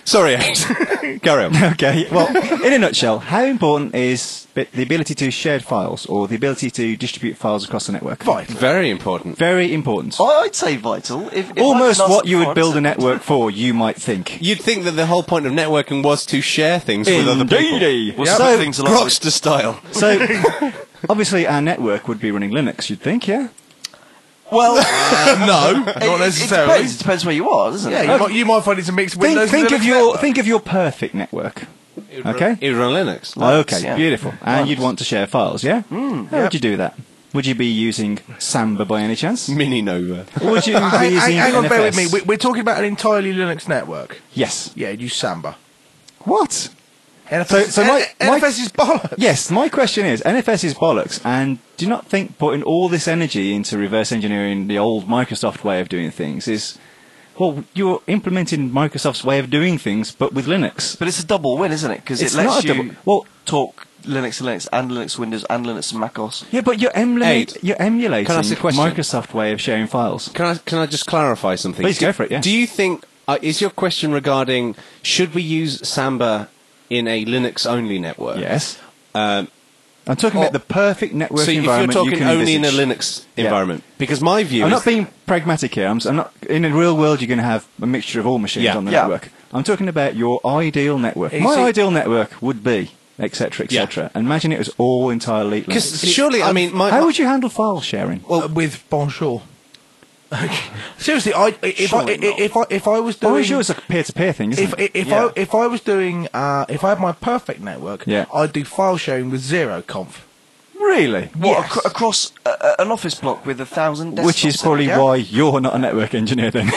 A: Sorry, carry on.
B: Okay, well, in a nutshell, how important is the ability to share files or the ability to distribute files across the network?
C: Vital.
A: Very important.
B: Very important.
J: I'd say vital. If
B: Almost what you would build a
J: net.
B: network for, you might think.
A: You'd think that the whole point of networking was to share things with other people.
B: Indeedy.
I: Well,
B: So,
I: some things along with-
A: Grokster style.
B: so, obviously our network would be running Linux, you'd think, yeah?
J: Well,
C: No, not necessarily.
J: It depends where you are, doesn't
C: Yeah,
J: it?
C: you might find it's a mix of Windows
B: Think
C: and
B: of
C: Linux
B: your
C: network.
B: think of your perfect network. Okay?
A: It would run Linux.
B: Okay,
J: yeah.
B: beautiful. And you'd want to share files, yeah? How would you do that? Would you be using Samba by any chance?
A: Mini Nova.
B: Or would you be
C: Hang
B: using
C: hang on, bear with
B: NFS?
C: me. We're talking about an entirely Linux network.
B: Yes.
C: Yeah, use Samba.
B: What?
C: NFS,
B: So my-
C: NFS is bollocks.
B: Yes, my question is, NFS is bollocks, and do you not think putting all this energy into reverse engineering the old Microsoft way of doing things is, well, you're implementing Microsoft's way of doing things, but with Linux.
I: But it's a double win, isn't it? Because it
B: It's
I: lets
B: not a
I: you
B: double- well-
I: talk Linux and Linux and Linux Windows and Linux and macOS.
B: Yeah, but you're emulating
A: Can I ask a question?
B: Microsoft way of sharing files.
A: Can I just clarify something?
B: Please go for it, yeah.
A: Do you think is your question regarding should we use Samba in a Linux only network?
B: Yes.
A: Um,
B: I'm talking about the perfect network
A: so if you're
B: environment
A: talking
B: you can
A: only in a
B: envisage.
A: Linux
B: Yeah.
A: environment, because my view
B: I'm
A: is
B: not being pragmatic here. I'm not. In the real world, you're going to have a mixture of all machines
A: Yeah.
B: on the
J: Yeah.
B: network. I'm talking about your ideal network.
C: You
B: My
C: see-
B: ideal network would be, etc., etc. Imagine it was all entirely
A: because
B: Linux.
A: surely I mean
B: How would you handle file sharing?
C: With Bonjour. Seriously, if I was doing
B: Oh, sure, it's a peer-to-peer thing, isn't it?
C: if I was doing if I had my perfect network,
B: Yeah.
C: I'd do file sharing with ZeroConf.
B: Really?
I: What,
C: Yes.
I: across an office block with 1,000 desktops?
B: Which is probably
C: yeah.
B: why you're not a network engineer then.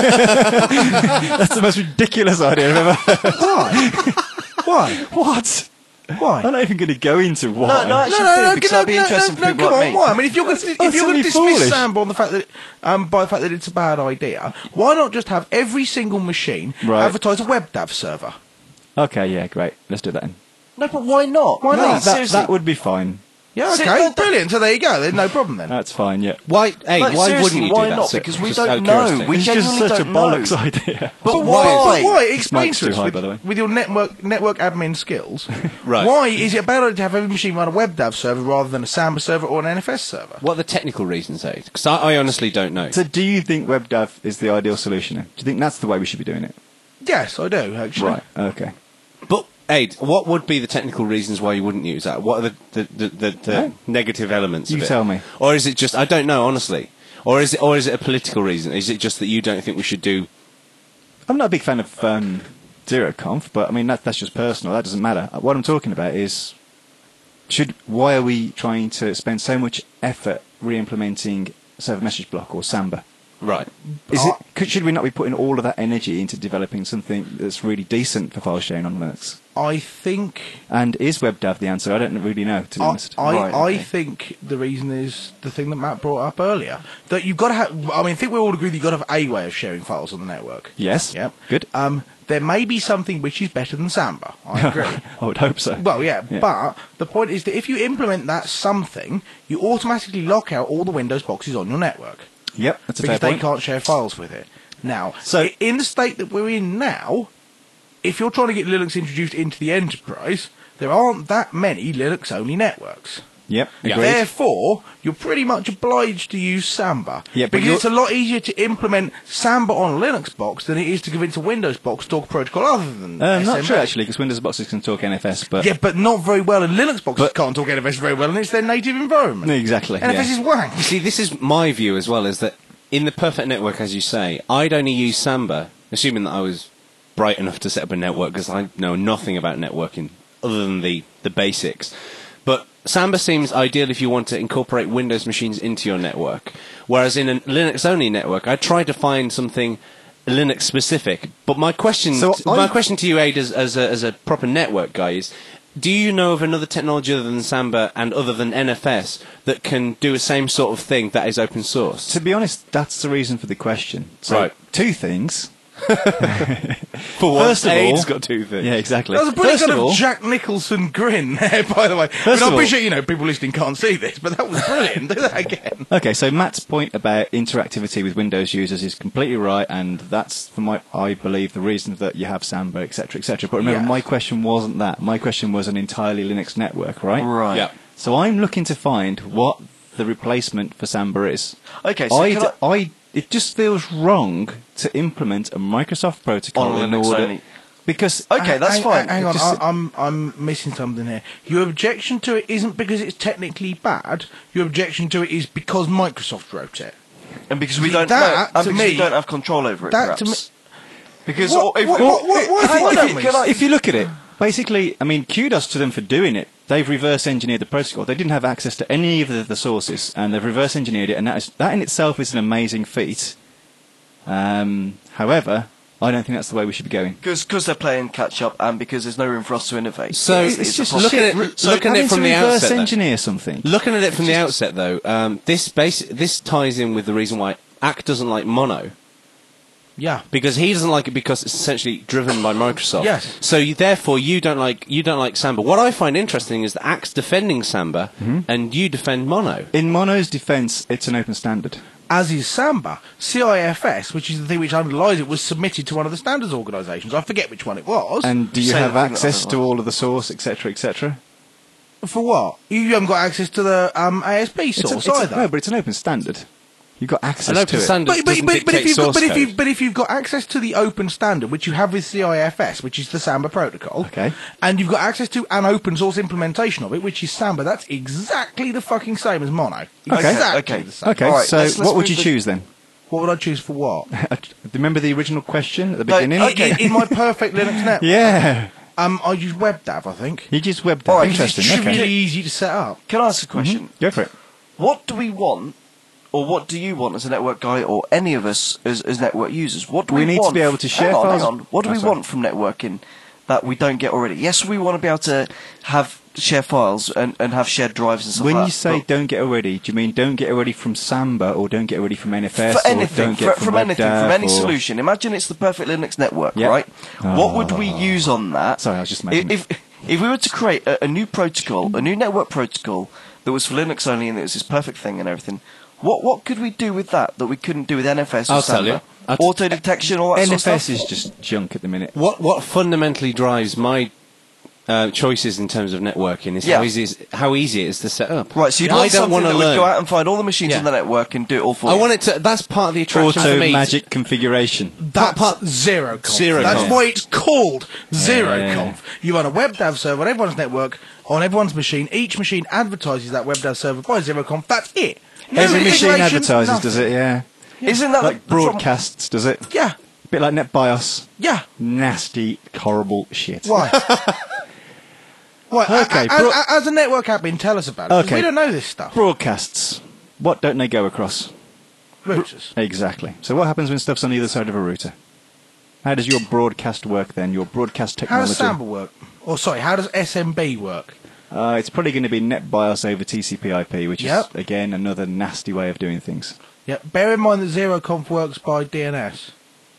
B: That's the most ridiculous idea I've ever heard.
C: Why?
B: What?
C: Why?
B: I'm not even going to go into why.
I: No, actually, because that'd be interesting for people
C: come
I: like
C: on,
I: me.
C: why? I mean, if you're going to
B: Utterly
C: dismiss
B: foolish.
C: Samba on the fact that by the fact that it's a bad idea, why not just have every single machine
B: Right.
C: advertise a WebDAV server?
B: Okay, yeah, great. Let's do that then.
I: No, but why not?
C: Why not?
B: That would be fine.
C: Yeah,
I: See,
C: okay,
I: no,
C: brilliant. So there you go. There's no problem then.
B: That's fine, yeah.
A: why? Hey,
I: Like,
A: why
I: seriously,
A: wouldn't you
I: why
A: do that?
I: not?
A: So-
I: Because we
A: just out
I: don't
A: of
I: know.
A: curiosity.
I: We
B: It's just
I: genuinely
B: such a
I: don't know.
B: bollocks idea.
C: But
I: But
C: why?
I: why?
C: Explain
B: Mike's
C: to
B: too
C: us
B: high, by the way.
C: with your network admin skills.
A: Right.
C: Why is it better to have every machine run a WebDAV server rather than a Samba server or an NFS server?
A: What are the technical reasons, Aid? Because I honestly don't know.
B: So do you think WebDAV is the ideal solution then? Do you think that's the way we should be doing it?
C: Yes, I do actually.
B: Right, okay.
A: But Aid, what would be the technical reasons why you wouldn't use that? What are the negative elements
B: You
A: of it?
B: tell me.
A: Or is it just I don't know honestly? Or is it a political reason? Is it just that you don't think we should do?
B: I'm not a big fan of ZeroConf, but I mean that's just personal. That doesn't matter. What I'm talking about is why are we trying to spend so much effort re-implementing Server Message Block or Samba?
A: Right.
B: Should we not be putting all of that energy into developing something that's really decent for file sharing on Linux?
C: I think
B: And is WebDAV the answer? I don't really know, to be honest.
C: I think the reason is the thing that Matt brought up earlier, that you've got to have. I mean, I think we all agree that you've got to have a way of sharing files on the network.
B: Yes.
C: Yep.
B: Good.
C: There may be something which is better than Samba. I agree.
B: I would hope so.
C: Well, yeah, but the point is that if you implement that something, you automatically lock out all the Windows boxes on your network.
B: Yep, that's a
C: Because
B: fair
C: they
B: point.
C: can't share files with it. Now,
B: So-
C: in the state that we're in now, if you're trying to get Linux introduced into the enterprise, there aren't that many Linux-only networks.
B: Yep,
A: Yeah.
B: agreed.
C: Therefore, you're pretty much obliged to use Samba.
B: Yeah, but
C: because
B: you're-
C: it's a lot easier to implement Samba on a Linux box than it is to convince a Windows box to talk a protocol other than
B: Not
C: SMA.
B: true, actually, because Windows boxes can talk NFS, but...
C: Yeah, but not very well, and Linux boxes
B: But-
C: can't talk NFS very well, and it's their native environment.
B: Exactly,
C: NFS
B: yeah.
C: is wank.
A: You see, this is my view as well. Is that in the perfect network, as you say, I'd only use Samba, assuming that I was bright enough to set up a network, because I know nothing about networking other than the basics. But Samba seems ideal if you want to incorporate Windows machines into your network. Whereas in a Linux-only network, I tried to find something Linux-specific. But my question, to you, Aid, as a proper network guy, is: do you know of another technology other than Samba and other than NFS that can do the same sort of thing that is open source?
B: To be honest, that's the reason for the question. So,
A: Right.
B: two things.
A: For what?
B: First of all,
A: AIDS got 2 things.
B: Yeah, exactly.
C: That was a brilliant
B: First
C: kind
B: of all,
C: of Jack Nicholson grin there, by the way. I
B: of all-
C: appreciate, people listening can't see this, but that was brilliant. Do that again.
B: okay, so Matt's point about interactivity with Windows users is completely right, and that's, I believe, the reason that you have Samba, etc., etc. But remember,
C: Yeah.
B: my question wasn't that. My question was an entirely Linux network, right?
I: Right.
A: Yeah.
B: So I'm looking to find what the replacement for Samba is.
I: Okay, so
B: it just feels wrong to implement a Microsoft protocol
I: On
B: in
I: Linux
B: order
I: only.
B: because
I: Okay, that's fine.
C: Hang on,
B: Just-
C: I'm missing something here. Your objection to it isn't because it's technically bad. Your objection to it is because Microsoft wrote it.
I: And because we
C: See,
I: don't,
C: that,
I: and
C: to
I: because we
C: me-
I: don't have control over it,
C: that to
I: perhaps. Because
C: What-
I: if,
C: what-
I: if-
C: what- what-
I: if-
C: hang on,
I: if-
C: Louise.
I: can I-
B: if you look at it, basically, I mean, kudos to them for doing it. They've reverse engineered the protocol. They didn't have access to any of the sources, and they've reverse engineered it, and that in itself is an amazing feat. However, I don't think that's the way we should be going.
I: Because they're playing catch up, and because there's no room for us to innovate.
A: So
I: It's
A: just
I: a
A: looking
I: possibility.
A: at looking at it from the
B: reverse
A: outset. though.
B: engineer something.
A: Looking at it from the outset, though, this ties in with the reason why Ack doesn't like Mono.
C: Yeah.
A: Because he doesn't like it because it's essentially driven by Microsoft.
C: Yes.
A: So therefore you don't like Samba. What I find interesting is that Ack's defending Samba and you defend Mono.
B: In Mono's defence, it's an open standard.
C: As is Samba. CIFS, which is the thing which underlies it, was submitted to one of the standards organisations. I forget which one it was.
B: And do you
I: Say
B: have
I: the thing
B: access
I: that I
B: to
I: don't
B: all of the source, etc., etc.?
C: For what? You haven't got access to the ASP source either.
B: No, but it's an open standard. You've got access
A: An open
B: to it.
A: standard doesn't dictate source code.
C: but if you've got access to the open standard, which you have with CIFS, which is the Samba protocol,
B: Okay.
C: and you've got access to an open source implementation of it, which is Samba, that's exactly the fucking same as Mono.
B: Okay.
C: Exactly
I: Okay.
C: the same.
B: Okay,
I: All right,
B: so
I: let's
B: what would
I: move
B: you
I: the-
B: choose then?
C: What would I choose for what?
B: Remember the original question at the
I: No,
B: beginning?
I: okay.
C: In my perfect Linux network,
B: Yeah.
C: I use WebDAV, I think.
B: You just webbed
I: All
B: that.
I: right,
B: Interesting.
C: It's
B: Okay.
C: really easy to set up.
I: Can I ask a question?
B: Go for it.
I: What do we want, or what do you want as a network guy, or any of us as network users? What do
B: We
I: we
B: need to
I: want?
B: be able to share
I: hang on,
B: files.
I: Hang on. What do
B: Oh,
I: we
B: sorry.
I: want from networking that we don't get already? Yes, we want to be able to share files and have shared drives and stuff
B: When
I: like
B: you
I: that,
B: say
I: but
B: don't get already, do you mean don't get already from Samba or don't get already from NFS
I: for
B: or
I: anything,
B: don't get
I: from anything,
B: WebDAV
I: from any
B: or-
I: solution. Imagine it's the perfect Linux network,
B: Yep.
I: right? What would we use on that?
B: Sorry, I was just making
I: If we were to create a new protocol, a new network protocol that was for Linux only and it was this perfect thing and everything, what could we do with that we couldn't do with NFS or
A: I'll tell
I: Samba?
A: you.
I: Auto detection, all that sort of
B: NFS
I: stuff.
B: is just junk at the minute.
A: What fundamentally drives my choices in terms of networking is
I: Yeah.
A: how easy it is to set up.
I: Right, so you'd
A: I
I: want
A: don't
I: something
A: want to
I: that would
A: learn.
I: go out and find all the machines
A: Yeah.
I: on the network and do it all for
A: I
I: you.
A: want it to. That's part of the attraction for
B: Auto
A: me.
B: magic configuration.
C: That's ZeroConf.
A: ZeroConf.
C: That's why it's called ZeroConf.
B: Yeah.
C: You run a WebDAV server on everyone's network, on everyone's machine. Each machine advertises that WebDAV server by ZeroConf. That's it. No
B: Every machine
C: configuration,
B: advertises,
C: nothing.
B: does it? Yeah.
I: Isn't that
B: Like
I: the problem?
B: broadcasts, does it?
C: Yeah.
B: A bit like NetBIOS.
C: Yeah.
B: Nasty, horrible shit.
C: Why? Why?
B: Okay,
C: As a network admin, tell us about it. 'cause
B: Okay.
C: We don't know this stuff.
B: Broadcasts. What don't they go across?
C: Routers.
B: Exactly. So what happens when stuff's on the other side of a router? How does your broadcast work then? Your broadcast
C: How
B: technology?
C: does Samba work? Or sorry, how does SMB work?
B: It's probably going to be NetBIOS over TCP/IP, which
C: Yep.
B: is again another nasty way of doing things.
C: Yeah. Bear in mind that ZeroConf works by DNS.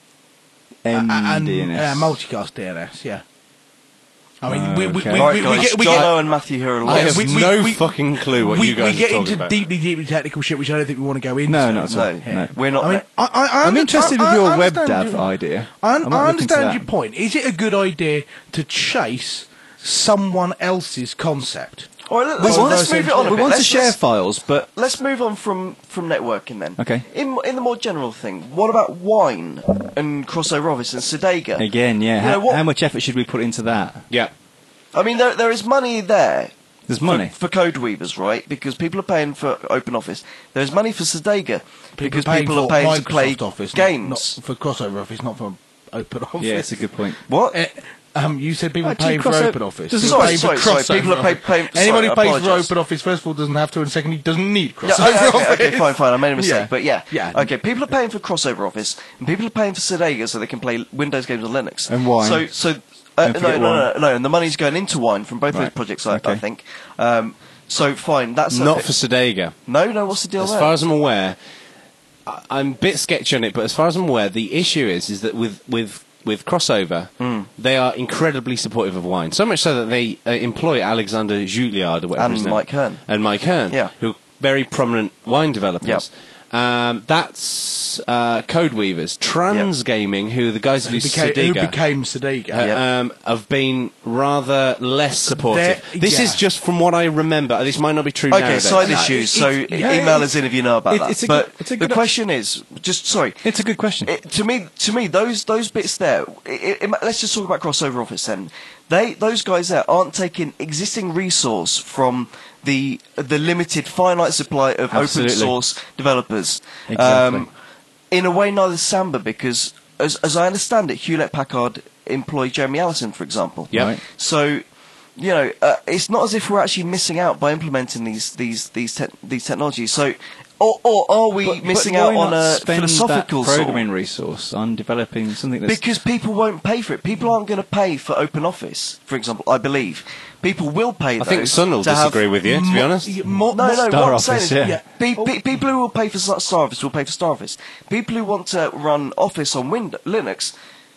B: MDNS.
C: Multicast DNS. Yeah. I mean, we
B: Okay.
I: Right, guys,
C: get
I: Jono and Matthew here are
A: I
I: lost.
A: have
C: we-
A: no
C: we-
A: fucking clue what you guys
C: we get
A: are talking
C: into
A: about.
C: deeply technical shit, which I don't think we want to go into.
B: No, not at all.
I: No,
B: No.
I: we're not.
C: I mean,
B: I'm interested with your
C: understand
B: WebDAV
C: your-
B: idea.
C: I
B: I'm not
C: I
B: looking to
C: understand
B: that.
C: your point. Is it a good idea to chase someone else's concept?
I: All right,
C: We want
I: let's
C: to
I: move it on a
B: We
I: bit.
B: want to
I: Let's-
B: share
I: let's-
B: files, but
I: Let's move on from networking then.
B: Okay.
I: In the more general thing, what about Wine and Crossover Office and Sedega?
B: again, yeah.
I: You know what-
B: How much effort should we put into that?
A: Yeah.
I: I mean, there is money there.
B: There's money.
I: For code weavers, right? Because people are paying for OpenOffice. There's money for Sedega because people are paying to play
C: Microsoft Office,
I: games.
C: not for crossover Office, not for Open Office.
B: Yeah, it's a good point.
I: What?
C: You said people
B: Actually,
C: paying for
B: crossover-
C: Open Office.
B: Does-
C: People
I: sorry,
C: paying for
I: sorry,
C: crossover
I: people are
C: Office.
I: paying.
C: Anybody
I: sorry,
C: pays for
I: apologise.
C: Open Office, first of all, doesn't have to, and secondly, doesn't need
I: Yeah,
C: crossover
I: okay,
C: Office.
I: okay, fine, I made a mistake,
C: Yeah.
I: but yeah.
C: Yeah.
I: Okay, people are paying for Crossover Office, and people are paying for Sedega so they can play Windows games on Linux.
B: And Wine.
I: So
B: Don't
I: no,
B: forget Wine.
I: no, and the money's going into Wine from both those
B: Right.
I: projects, I
B: Okay.
I: think. So fine, that's a
A: Not
I: bit-
A: for Sedega.
I: No, what's the deal
A: As
I: there?
A: far as I'm aware,
K: I'm a bit sketchy on it, but as far as I'm aware, the issue is that with Crossover, they are incredibly supportive of wine. So much so that they employ Alexander Juilliard or whatever his name.
D: Mike Hearn.
K: And Mike Hearn, who are very prominent wine developers.
D: Yep.
K: That's Code Weavers. Trans Gaming, who the guys who
C: became Sadiga,
K: have been rather less supportive. This is just from what I remember. This might not be true nowadays.
D: Side issues. So email us in if you know about that. But the question is,
B: it's a good question.
D: To me, those bits there. Let's just talk about Crossover Office then. Those guys there aren't taking existing resource from the limited finite supply of open source developers.
B: Exactly.
D: In a way, neither Samba, because as I understand it, Hewlett-Packard employ Jeremy Allison, for example.
K: Yeah. Right.
D: So, it's not as if we're actually missing out by implementing these technologies. So, or are we missing out on a philosophical
B: programming resource on developing something that's...
D: Because people won't pay for it. People aren't going to pay for OpenOffice, for example, I believe. People will pay,
K: I think Sun will disagree with you, to be honest.
D: What I'm saying is, people who will pay for StarOffice will pay for StarOffice. People who want to run Office on Linux,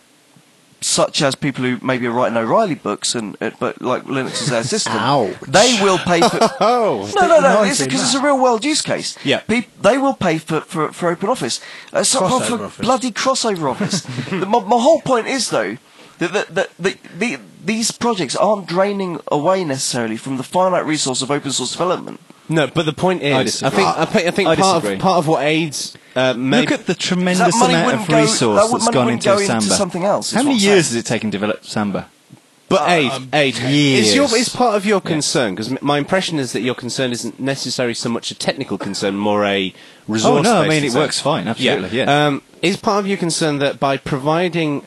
D: such as people who maybe are writing O'Reilly books, but like Linux is their system, they will pay for... No, because it's a real-world use case.
K: Yeah.
D: They will pay for OpenOffice. For bloody Crossover Office. My whole point is, though, that these projects aren't draining away necessarily from the finite resource of open source development.
K: No, but the point is, I think part of what aids.
B: Look at the tremendous amount of resource that's gone into Samba.
D: Something else.
B: How many years has it taken to develop Samba?
K: But Aid,
B: years.
K: Is part of your concern, because my impression is that your concern isn't necessarily so much a technical concern, more a resource.
B: Oh no, I mean it works fine, absolutely. Yeah.
K: Is part of your concern that by providing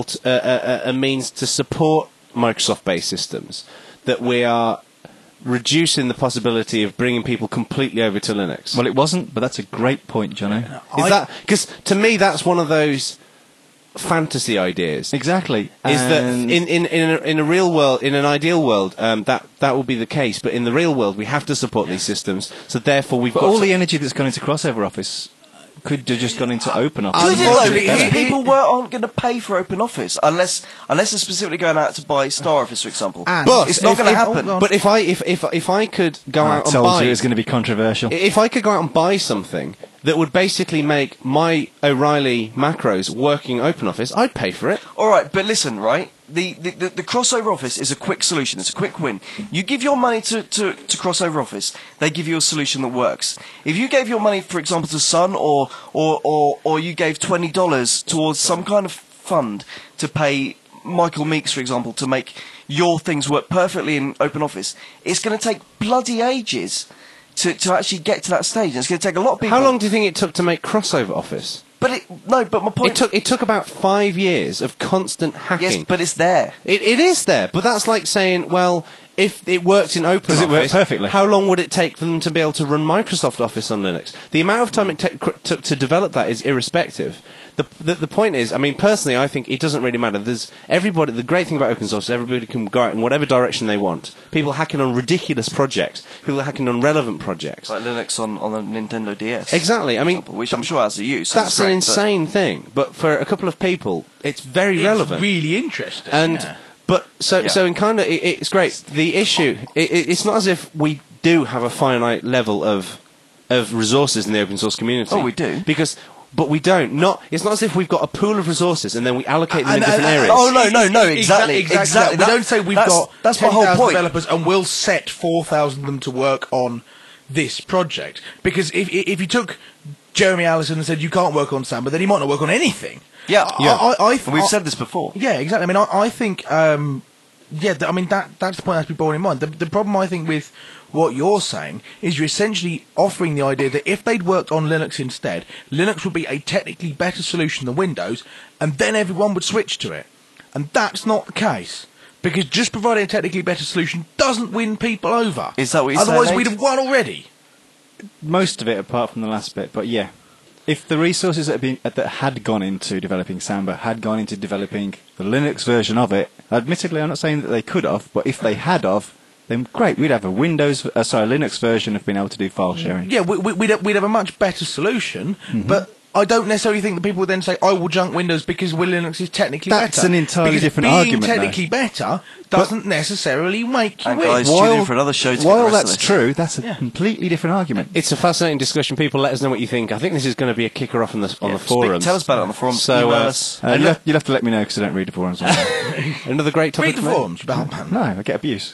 K: a means to support Microsoft-based systems, that we are reducing the possibility of bringing people completely over to Linux?
B: Well, it wasn't, but that's a great point, Jono.
K: Is that because to me that's one of those fantasy ideas?
B: Exactly.
K: Is that in a real world, in an ideal world, that will be the case, but in the real world we have to support these systems. So therefore, we've got
B: all the energy that's gone into Crossover Office could have just gone into OpenOffice.
D: People aren't going to pay for OpenOffice unless they're specifically going out to buy StarOffice, for example.
K: But
D: it's not going to happen.
K: But if I could go out and
B: buy, it's going to be controversial.
K: If I could go out and buy something that would basically make my O'Reilly macros working OpenOffice, I'd pay for it.
D: All right, but listen, right? The Crossover Office is a quick solution. It's a quick win. You give your money to Crossover Office, they give you a solution that works. If you gave your money, for example, to Sun, or you gave $20 towards some kind of fund to pay Michael Meeks, for example, to make your things work perfectly in OpenOffice, it's going to take bloody ages to actually get to that stage. And it's going to take a lot of people.
K: How long do you think it took to make Crossover Office?
D: But my point...
K: It took about 5 years of constant hacking.
D: Yes, but it's there.
K: It is there, but that's like saying, well, if it worked in OpenOffice...
B: Does it work perfectly?
K: How long would it take for them to be able to run Microsoft Office on Linux? The amount of time it took to develop that is irrespective. The point is, I mean, personally, I think it doesn't really matter. The great thing about open source is everybody can go out in whatever direction they want. People hacking on ridiculous projects. People hacking on relevant projects.
D: Like Linux on the Nintendo DS.
K: Exactly. I mean,
D: which I'm sure has a use.
K: That's an insane thing. But for a couple of people, it's very relevant.
C: It's really interesting.
K: And so in kind of it's great. The issue it's not as if we do have a finite level of resources in the open source community.
D: Oh, we do.
K: But we don't. It's not as if we've got a pool of resources and then we allocate them in different areas.
D: Oh, no, exactly.
C: We don't say we've got 10,000 developers and we'll set 4,000 of them to work on this project. Because if you took Jeremy Allison and said you can't work on Samba, then he might not work on anything.
D: Yeah. We've said this before.
C: Yeah, exactly. I mean, I think... that's the point that has to be borne in mind. The problem, I think, with what you're saying is you're essentially offering the idea that if they'd worked on Linux instead, Linux would be a technically better solution than Windows, and then everyone would switch to it. And that's not the case. Because just providing a technically better solution doesn't win people over.
D: Is that what you're saying?
C: Otherwise, we'd have won already.
B: Most of it, apart from the last bit, but yeah. If the resources that had gone into developing Samba had gone into developing the Linux version of it, admittedly I'm not saying that they could have, but if they had of, then great. We'd have a Linux version of being able to do file sharing.
C: Yeah, we'd have a much better solution, but I don't necessarily think that people would then say, I will junk Windows because Linux is technically better.
B: That's an entirely different
C: being
B: argument,
C: technically better doesn't necessarily make you
I: And
C: win.
I: guys, tune in for another show to get the
B: While
I: rest
B: that's
I: of this.
B: true, that's a completely different argument.
K: It's a fascinating discussion. People, let us know what you think. I think this is going to be a kicker off on the forums.
I: Tell us about it on the forums.
K: So,
I: Email us.
B: You'll have to let me know because I don't read the forums.
K: Another great topic.
C: Read the forums, Batman.
B: No, I get abuse.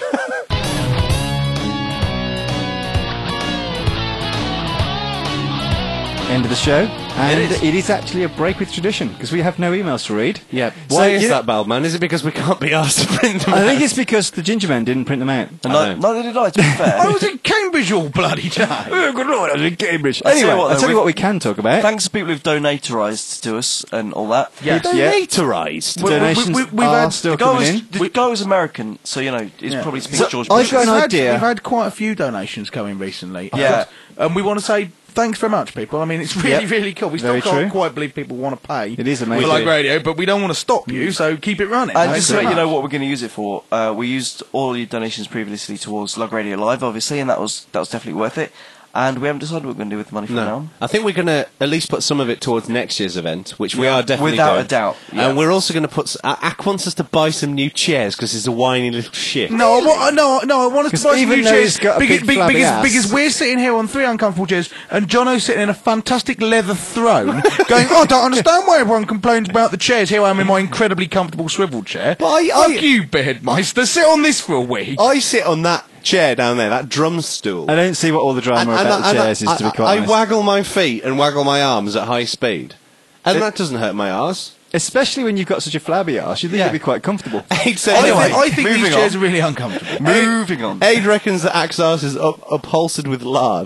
B: End of the show, and it is actually a break with tradition because we have no emails to read.
K: Yeah. Why is that, Baldman? Is it because we can't be asked to print them out?
B: I think it's because the ginger man didn't print them out.
I: Neither did I, to be fair.
C: I was in Cambridge all bloody time.
B: Oh, good lord, I was in Cambridge.
I: I'll tell you
B: Anyway,
I: what,
B: I'll tell you
I: though,
B: what we can talk about.
I: Thanks to people who've donatorised to us and all that.
C: Yes.
K: Donatorised?
B: The donations are still coming in.
I: The guy was American, so, he's probably speaking George
B: I've got an idea.
C: We've had quite a few donations coming recently.
I: Yeah.
C: And we want to say thanks very much, people. I mean, it's really, really cool. We still
B: Very
C: can't
B: true.
C: quite believe people want to pay.
B: It is amazing.
C: For like radio, but we don't want to stop you, so keep it running.
I: And
C: Thanks
I: just to let
C: very
I: you know
C: much.
I: what we're going to use it for, we used all your donations previously towards Log Radio Live, obviously, and that was definitely worth it. And we haven't decided what we're going to do with the money from now on.
K: I think we're going to at least put some of it towards next year's event, which we are definitely
I: Without
K: doing.
I: a doubt. Yeah.
K: And we're also going to put... Ack wants us to buy some new chairs because he's a whiny little shit.
C: No, I want us to buy some
B: even
C: new
B: though
C: chairs
B: he's got a big flabby ass-
C: because we're sitting here on 3 uncomfortable chairs and Jono's sitting in a fantastic leather throne going, I don't understand why everyone complains about the chairs. Here I am in my incredibly comfortable swivel chair.
K: But
C: Fuck you, Beardmeister. Sit on this for a week.
K: I sit on that chair down there, that drum stool.
B: I don't see what all the drama about the chairs is, to be quite
K: I
B: honest.
K: waggle my feet and waggle my arms at high speed. And that doesn't hurt my arse.
B: Especially when you've got such a flabby arse, you'd think it'd be quite comfortable.
K: Aid said,
C: I think these
I: moving
C: chairs
I: on.
C: are really uncomfortable.
I: Moving on.
K: Aid reckons that Ack's arse is upholstered with lard.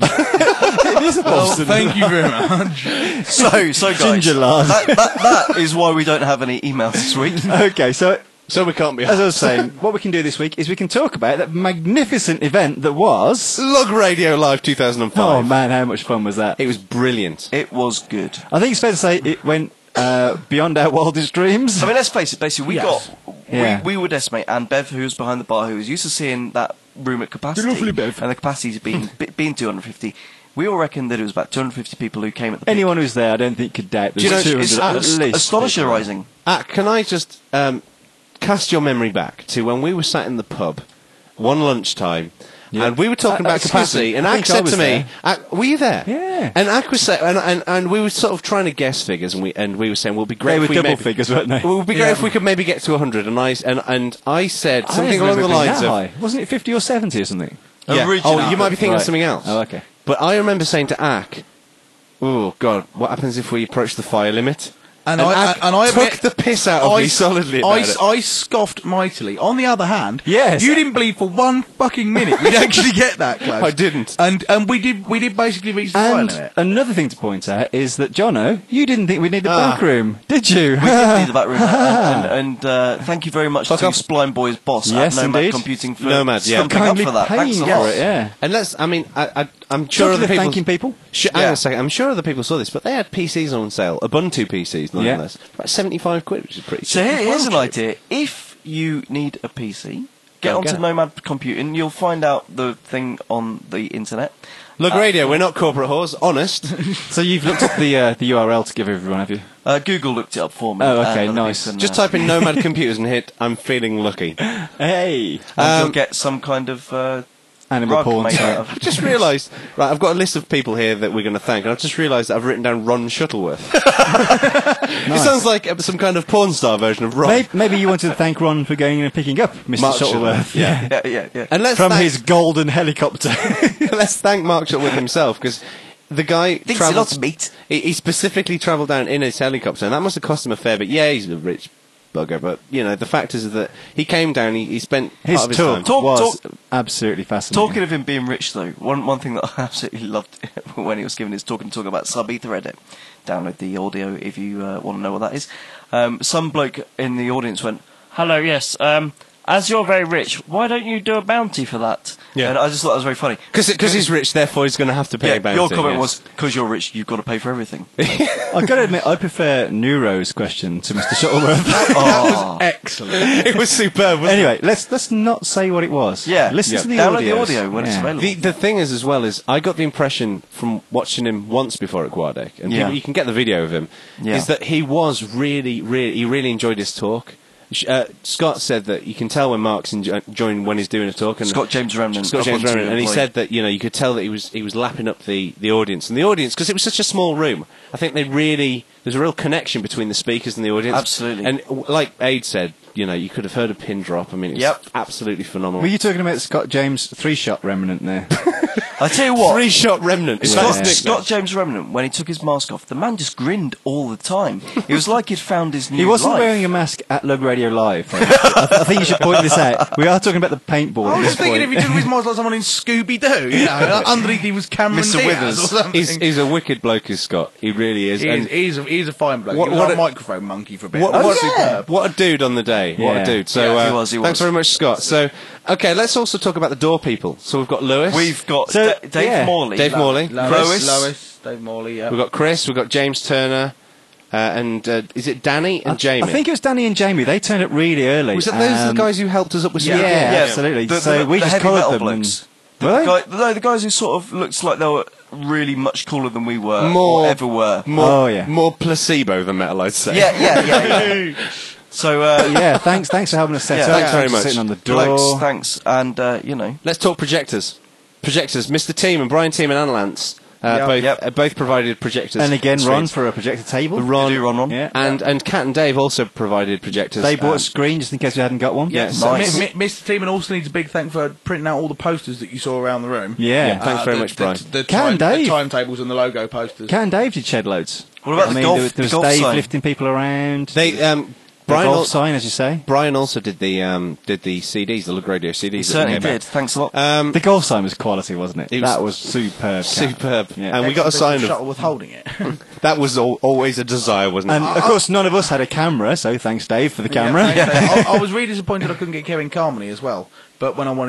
B: It is upholstered.
C: Thank you very much.
I: So guys,
B: Ginger lard.
I: that is why we don't have any emails this week.
B: Okay, so
K: we can't be...
B: as I was saying, what we can do this week is we can talk about that magnificent event that was...
K: Log Radio Live 2005.
B: Oh man, how much fun was that?
K: It was brilliant.
I: It was good.
B: I think it's fair to say it went beyond our wildest dreams.
I: I mean, let's face it, basically,
B: Yeah.
I: we would estimate, and Bev, who was behind the bar, who was used to seeing that room at capacity,
B: Lovely Bev.
I: and the capacity's been 250, we all reckon that it was about 250 people who came at the peak.
B: Anyone who's there, I don't think could doubt
K: Do you know,
B: there's 200
K: it's
B: at least.
I: Astonishing.
K: Ack, can I just cast your memory back to when we were sat in the pub one lunchtime, and we were talking about
B: excuse
K: capacity,
B: me,
K: and
B: I
K: Ack
B: think I
K: said
B: was
K: to me,
B: there.
K: Ack, were you there?
B: Yeah.
K: And Ack was saying, and we were sort of trying to guess figures, and we were saying, well, it'd be great
B: They
K: if
B: were
K: we
B: double
K: maybe,
B: figures, weren't they?
K: Well, it would be great if we could maybe get to 100, and I said something along the lines of,
B: high. Wasn't it 50 or 70 or something?
K: yeah.
I: Original.
K: Oh, you might be thinking of
B: Right.
K: something else.
B: Oh, okay.
K: But I remember saying to Ack, oh God, what happens if we approach the fire limit?
C: And
K: Ack
C: I
K: took
C: admit-
K: the piss out of me solidly about it.
C: I scoffed mightily. On the other hand,
B: Yes.
C: you didn't believe for 1 fucking minute we'd actually get that close.
K: I didn't.
C: And we did basically reach the fire
B: And
C: limit.
B: another thing to point out is that, Jono, you didn't think we'd need a back room, did you?
I: We did need the back room, and thank you very much to
K: off.
I: Spline Boy's boss
B: Yes,
I: at Nomad
B: indeed.
I: Computing for
K: Nomad, yeah.
I: stumping up
B: Kindly
I: for that. Thanks a
B: paying
I: lot.
B: for it, yeah.
K: And I'm sure
B: Talking
K: other
B: of
K: people...
B: thanking people.
K: Hang on a second. I'm sure other people saw this, but they had PCs on sale, Ubuntu PCs, nonetheless, for about 75 quid, which is pretty cheap.
I: So here's an idea. If you need a PC, get
K: Go
I: onto
K: get it.
I: Nomad Computing. You'll find out the thing on the internet.
K: Look, radio, we're not corporate whores, honest.
B: So you've looked up the URL to give everyone, have you?
I: Google looked it up for me.
B: Oh, okay,
I: and other
B: nice.
I: people, and,
K: Just type in Nomad Computers and hit I'm feeling lucky.
B: Hey!
I: and you'll get some kind of
B: Animal
I: rug
B: porn.
I: made out of.
K: I've just realised, right, I've got a list of people here that we're going to thank, and I've just realised that I've written down Ron Shuttleworth. It sounds like some kind of porn star version of Ron.
B: Maybe you wanted to thank Ron for going in and picking up Mr.
K: Mark
B: Shuttleworth.
K: Yeah.
I: Yeah.
K: And let's
B: From
K: thank,
B: his golden helicopter.
K: let's thank Mark Shuttleworth himself, because the guy
I: Thinks he
K: travelled...
I: loves meat.
K: He specifically travelled down in his helicopter, and that must have cost him a fair bit. Yeah, he's a rich bugger, but, you know, the fact is that he came down, he spent
B: His
K: part of his
B: tour
K: time...
B: was absolutely fascinating.
I: Talking of him being rich, though, one thing that I absolutely loved when he was giving his talk and talking about sub-Ether edit. Download the audio if you want to know what that is. Some bloke in the audience went, "Hello, yes. as you're very rich, why don't you do a bounty for that?
K: Yeah.
I: And I just thought that was very funny.
K: Because he's rich, therefore he's going to have to pay a bounty.
I: Your comment was, because you're rich, you've got to pay for everything.
B: I've got to admit, I prefer Neuro's question to Mr. Shuttleworth.
C: That was excellent.
K: It was superb, wasn't
B: Anyway, let's not say what it was.
I: Yeah.
B: Listen to the
I: Download
B: audio.
I: the audio when it's available.
K: The thing is, as well, is I got the impression from watching him once before at Guardec, and
I: Yeah.
K: you can get the video of him,
I: Yeah.
K: is that he was he really enjoyed his talk. Scott said that you can tell when Mark's enjoying when he's doing a talk. And
I: Scott James Remnant.
K: And he said that you could tell that he was lapping up the audience, and the audience, because it was such a small room, I think there's a real connection between the speakers and the audience.
I: Absolutely.
K: And like Aid said, you could have heard a pin drop. I mean, it's absolutely phenomenal.
B: Were you talking about Scott James 3-shot remnant there?
I: I tell you what,
K: 3-shot remnant.
I: Scott James Remnant, when he took his mask off, the man just grinned all the time. It was like he'd found his new
B: He wasn't
I: life.
B: wearing a mask at Lug Radio Live. I think you should point this out. We are talking about the paintball
C: I
B: at
C: was
B: this
C: thinking
B: point.
C: if he took his mask like someone in Scooby-Doo, underneath he was Cameron
I: Mr.
C: Diaz
I: Withers.
C: or something.
K: He's a wicked bloke, is Scott. He really is.
C: He's a fine bloke.
K: What-
C: He was
K: what
C: a
K: a-
C: microphone monkey for a bit.
K: What a dude on the day. What
B: Yeah.
K: a dude. So
I: Yeah, he was.
K: thanks very much, Scott. So, okay, let's also talk about the door people. So we've got Lewis.
I: We've got
B: So,
I: Dave
B: yeah.
I: Morley.
K: Dave Morley.
C: Lois, Dave Morley, yeah.
K: We've got Chris. We've got James Turner. And is it Danny and Jamie?
B: I think it was Danny and Jamie. They turned up really early.
K: Was it those are the guys who helped us up with
B: Yeah,
K: Sweden?
B: absolutely.
I: The-
B: so
I: the-
B: we
I: the
B: just
I: heavy
B: collared
I: metal
B: them.
I: blokes.
B: Really?
I: The guys who sort of looked like they were really much cooler than we were,
K: More-
I: or ever were.
K: More placebo than metal, I'd say.
I: Yeah. So,
B: yeah, thanks for helping us set
I: Yeah,
B: up.
K: thanks very much.
B: Sitting on the door.
I: thanks, and
K: Let's talk projectors. Projectors. Mr. Team and Brian Team and Anna Lance both provided projectors.
B: And again,
K: and
B: Ron
K: screens.
B: for a projector table.
I: Ron.
B: Yeah.
K: And Kat and Dave also provided projectors.
B: They bought a screen just in case we hadn't got one.
K: Yeah,
I: Nice.
C: Mr. Teeman also needs a big thank for printing out all the posters that you saw around the room.
B: Yeah.
K: Thanks very much, Brian.
C: The
B: Cat and Dave.
C: timetables and the logo posters.
B: Cat and Dave did shed loads.
I: What about the golf-
B: There was
I: the golf
B: Dave
I: sign?
B: lifting people around.
K: They
B: The
K: Brian
B: golf sign, as you say.
K: Brian also did the CDs, the Lug Radio CDs.
I: He
K: that
I: certainly
K: came out.
I: did. Thanks a lot.
B: The golf sign was quality, wasn't it?
K: It was
B: That was superb. Cat.
K: Superb.
B: Yeah.
K: And we got a sign of
C: Shuttleworth holding it.
K: that was always a desire, wasn't
B: And
K: it?
B: of course, none of us had a camera, so thanks, Dave, for the camera.
C: I was really disappointed I couldn't get Kevin Carmody as well. But when I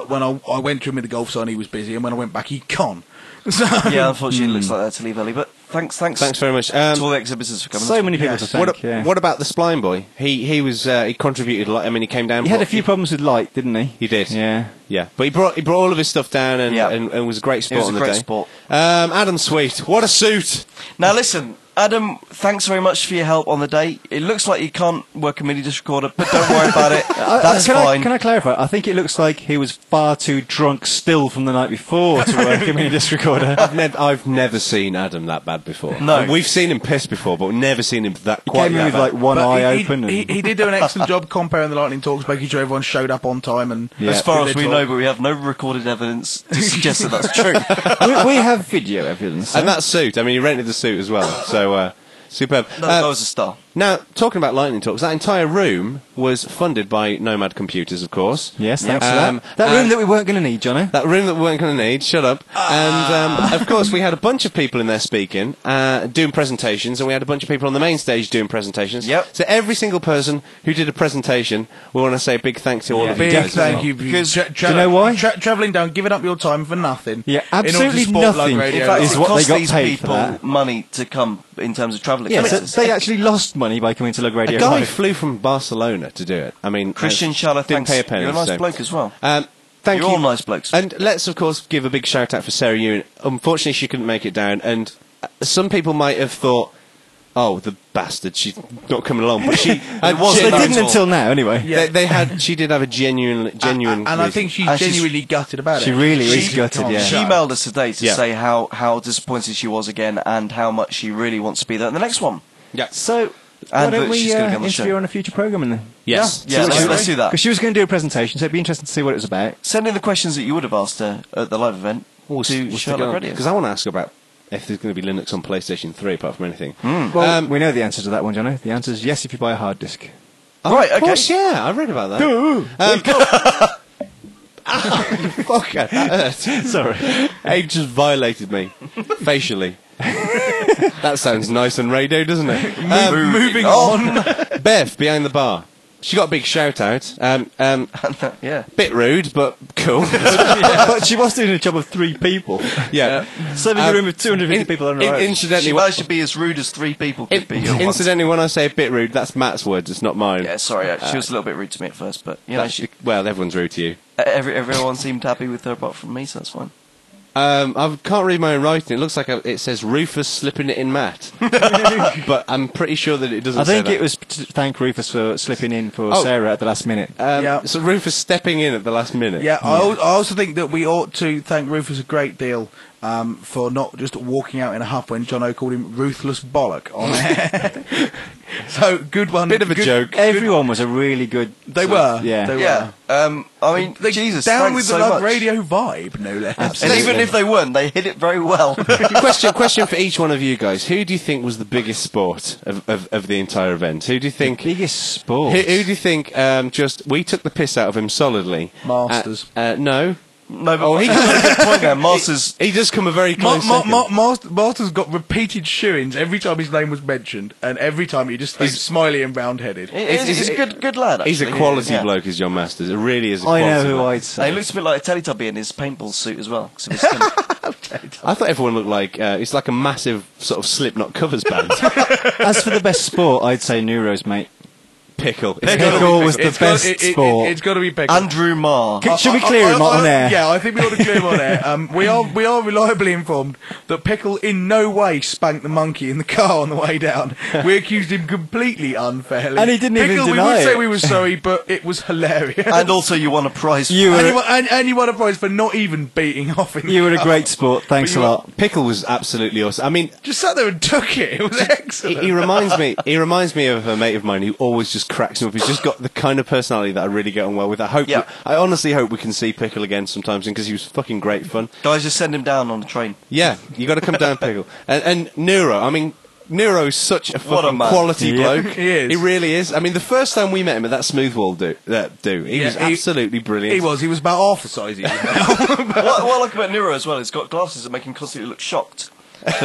C: went to him with the golf sign, he was busy, and when I went back, he'd gone. So,
I: Yeah, unfortunately, it looks like that to leave early. But thanks
K: Thanks very much.
I: to all the exhibitors for coming.
B: So many people
C: Yes.
B: to thank.
K: What about the spline boy? He was he contributed a lot. I mean, he came down.
B: He had a few problems with light, didn't he?
K: He did.
B: Yeah.
K: Yeah, but he brought all of his stuff down and
I: Yeah.
K: and was a great sport
I: It was
K: on
I: a
K: the
I: great
K: day.
I: sport.
K: Adam Sweet, what a suit!
I: Now listen, Adam, thanks very much for your help on the day. It looks like you can't work a MIDI disc recorder, but don't worry about it. That's fine.
B: Can I clarify? I think it looks like he was far too drunk still from the night before to work a mini disc recorder.
K: I've never seen Adam that bad before.
I: No.
K: We've seen him piss before, but we've never seen him that
B: He
K: quite
B: came in
K: that
B: with
K: bad.
B: like one
C: but
B: eye
C: he,
B: open.
C: He,
B: and
C: he did do an excellent job comparing the lightning talks, making sure everyone showed up on time. And
B: Yeah.
I: As far
C: did
I: as
C: their
I: we
C: talk.
I: know, but we have no recorded evidence to suggest that that's true.
B: we have video evidence.
K: And that suit, I mean, he rented the suit as well, so superb.
I: That was a star.
K: Now, talking about lightning talks, that entire room was funded by Nomad Computers, of course.
B: Yes, thanks for
K: Um,
B: that. That room
K: and-
B: that we weren't going to need, Jono.
K: That room that we weren't going to need, shut up. And, of course, we had a bunch of people in there speaking, doing presentations, and we had a bunch of people on the main stage doing presentations.
I: Yep.
K: So every single person who did a presentation, we want to say a big thank to all of you
C: Big
K: guys. as
C: thank
K: well.
C: you.
I: Because-
B: do you know why?
C: Travelling down, giving up your time for nothing.
B: Yeah,
C: in order to
B: absolutely
C: support Lug
B: nothing.
C: Radio.
I: In fact,
B: Is
I: it
B: what they
I: cost
B: got
I: these
B: paid for
I: people
B: that.
I: money to come in terms of travelling
B: Yeah, so
I: expenses.
B: they actually lost money by coming to Lug Radio
K: A guy
B: Live.
K: flew from Barcelona to do it. I mean,
I: Christian Schaller,
K: didn't
I: thanks.
K: pay a penny.
I: You're a nice
K: so.
I: bloke as well.
K: Thank
I: You're
K: you.
I: all nice blokes.
K: And let's, of course, give a big shout out for Sarah Ewan. Unfortunately, she couldn't make it down, and some people might have thought, "Oh, the bastard, she's not coming along." But she,
B: They didn't until now, anyway.
K: She did have a genuine.
C: And I
K: reason.
C: think she's
I: And she's-
C: genuinely gutted about it.
B: She really is gutted, yeah.
I: She emailed us today to
K: Yeah.
I: say how disappointed she was again and how much she really wants to be there at the next one.
K: Yeah.
B: So,
I: And
B: why don't
I: that
B: we
I: she's gonna be on the
B: interview her
I: show.
B: on a future programme then?
K: Yes.
I: Yeah, let's do that.
B: Because she was going to do a presentation, so it'd be interesting to see what it was about.
I: Send in the questions that you would have asked her at the live event to Charlotte Radio.
K: Because I want to ask about if there's going to be Linux on PlayStation 3, apart from anything.
B: Well, we know the answer to that one, Jono. The answer is yes if you buy a hard disk.
I: Right,
K: Of
I: okay.
K: course, yeah, I read about that. Fuck, that hurt.
B: Sorry.
K: Age just violated me, facially. That sounds nice on radio, doesn't it?
C: Moving on.
K: Bev, behind the bar. She got a big shout out.
D: Yeah.
K: Bit rude, but cool.
B: But she was doing a job of 3 people.
K: Yeah.
B: Serving a room of 250 people on her own.
K: Incidentally,
D: She managed to be as rude as 3 people could be. at once.
K: incidentally, when I say a bit rude, that's Matt's words. It's not mine.
D: Yeah, sorry. She was a little bit rude to me at first, but you know,
K: Well, everyone's rude to you.
D: everyone seemed happy with her apart from me, so that's fine.
K: I can't read my own writing. It looks like it says Rufus slipping it in Matt. But I'm pretty sure that it doesn't
B: I think
K: say that.
B: it was to thank Rufus for slipping in for
K: Oh.
B: Sarah at the last minute.
K: So Rufus stepping in at the last minute.
C: Yeah, I also think that we ought to thank Rufus a great deal for not just walking out in a huff when John O called him ruthless bollock on air. So, good one.
K: Bit of a joke.
B: Everyone was a really good...
C: They were.
B: Yeah.
C: They
D: Yeah.
C: were.
D: I mean, Jesus,
C: Down
D: thanks
C: with the
D: so
C: Love
D: much.
C: Radio vibe, no less.
D: And even if they weren't, they hit it very well.
K: Question for each one of you guys. Who do you think was the biggest sport of the entire event? Who do you think...
B: Biggest sport?
K: Who do you think we took the piss out of him solidly?
C: Masters.
K: No.
D: No, but he got a good point there. Masters.
K: He does come a very close second.
C: Masters got repeated shoo-ins every time his name was mentioned, and every time he just stays smiley and round-headed.
D: He's a good lad, actually.
K: He's a quality
D: Yeah.
K: bloke, is John Masters. It really is a
B: I
K: quality
B: know who
K: bloke.
B: I'd say.
D: He looks a bit like a Teletubby in his paintball suit as well. 'cause of his skin.
K: I thought everyone looked like... it's like a massive sort of Slipknot covers band.
B: As for the best sport, I'd say Neuros, mate.
K: Pickle.
B: Pickle was the best sport.
C: It's got to be Pickle.
D: Andrew Marr.
B: Should we clear him on air?
C: Yeah, I think we ought to clear him on air. We are reliably informed that Pickle in no way spanked the monkey in the car on the way down. We accused him completely unfairly.
B: And he didn't even
C: Pickle, we
B: deny
C: would say
B: it.
C: we were sorry, but it was hilarious.
D: And also, you won a prize.
B: You were,
C: and you won a prize for not even beating off in the
B: you were a
C: car.
B: great sport. Thanks a lot.
K: Pickle was absolutely awesome. I mean...
C: Just sat there and took it. It was excellent.
K: He reminds me of a mate of mine who always just cracks me up. He's just got the kind of personality that I really get on well with. I honestly hope we can see Pickle again sometime soon because he was fucking great fun.
D: Guys, just send him down on the train.
K: Yeah, you got to come down, Pickle. And Neuro, I mean, Neuro's such a
D: What a
K: fucking
D: man.
K: quality bloke.
C: He is.
K: He really is. I mean, the first time we met him at that Smoothwall he was absolutely brilliant.
C: He was about half the size he is now.
D: What I like about Nero as well, he's got glasses that make him constantly look shocked.
C: Do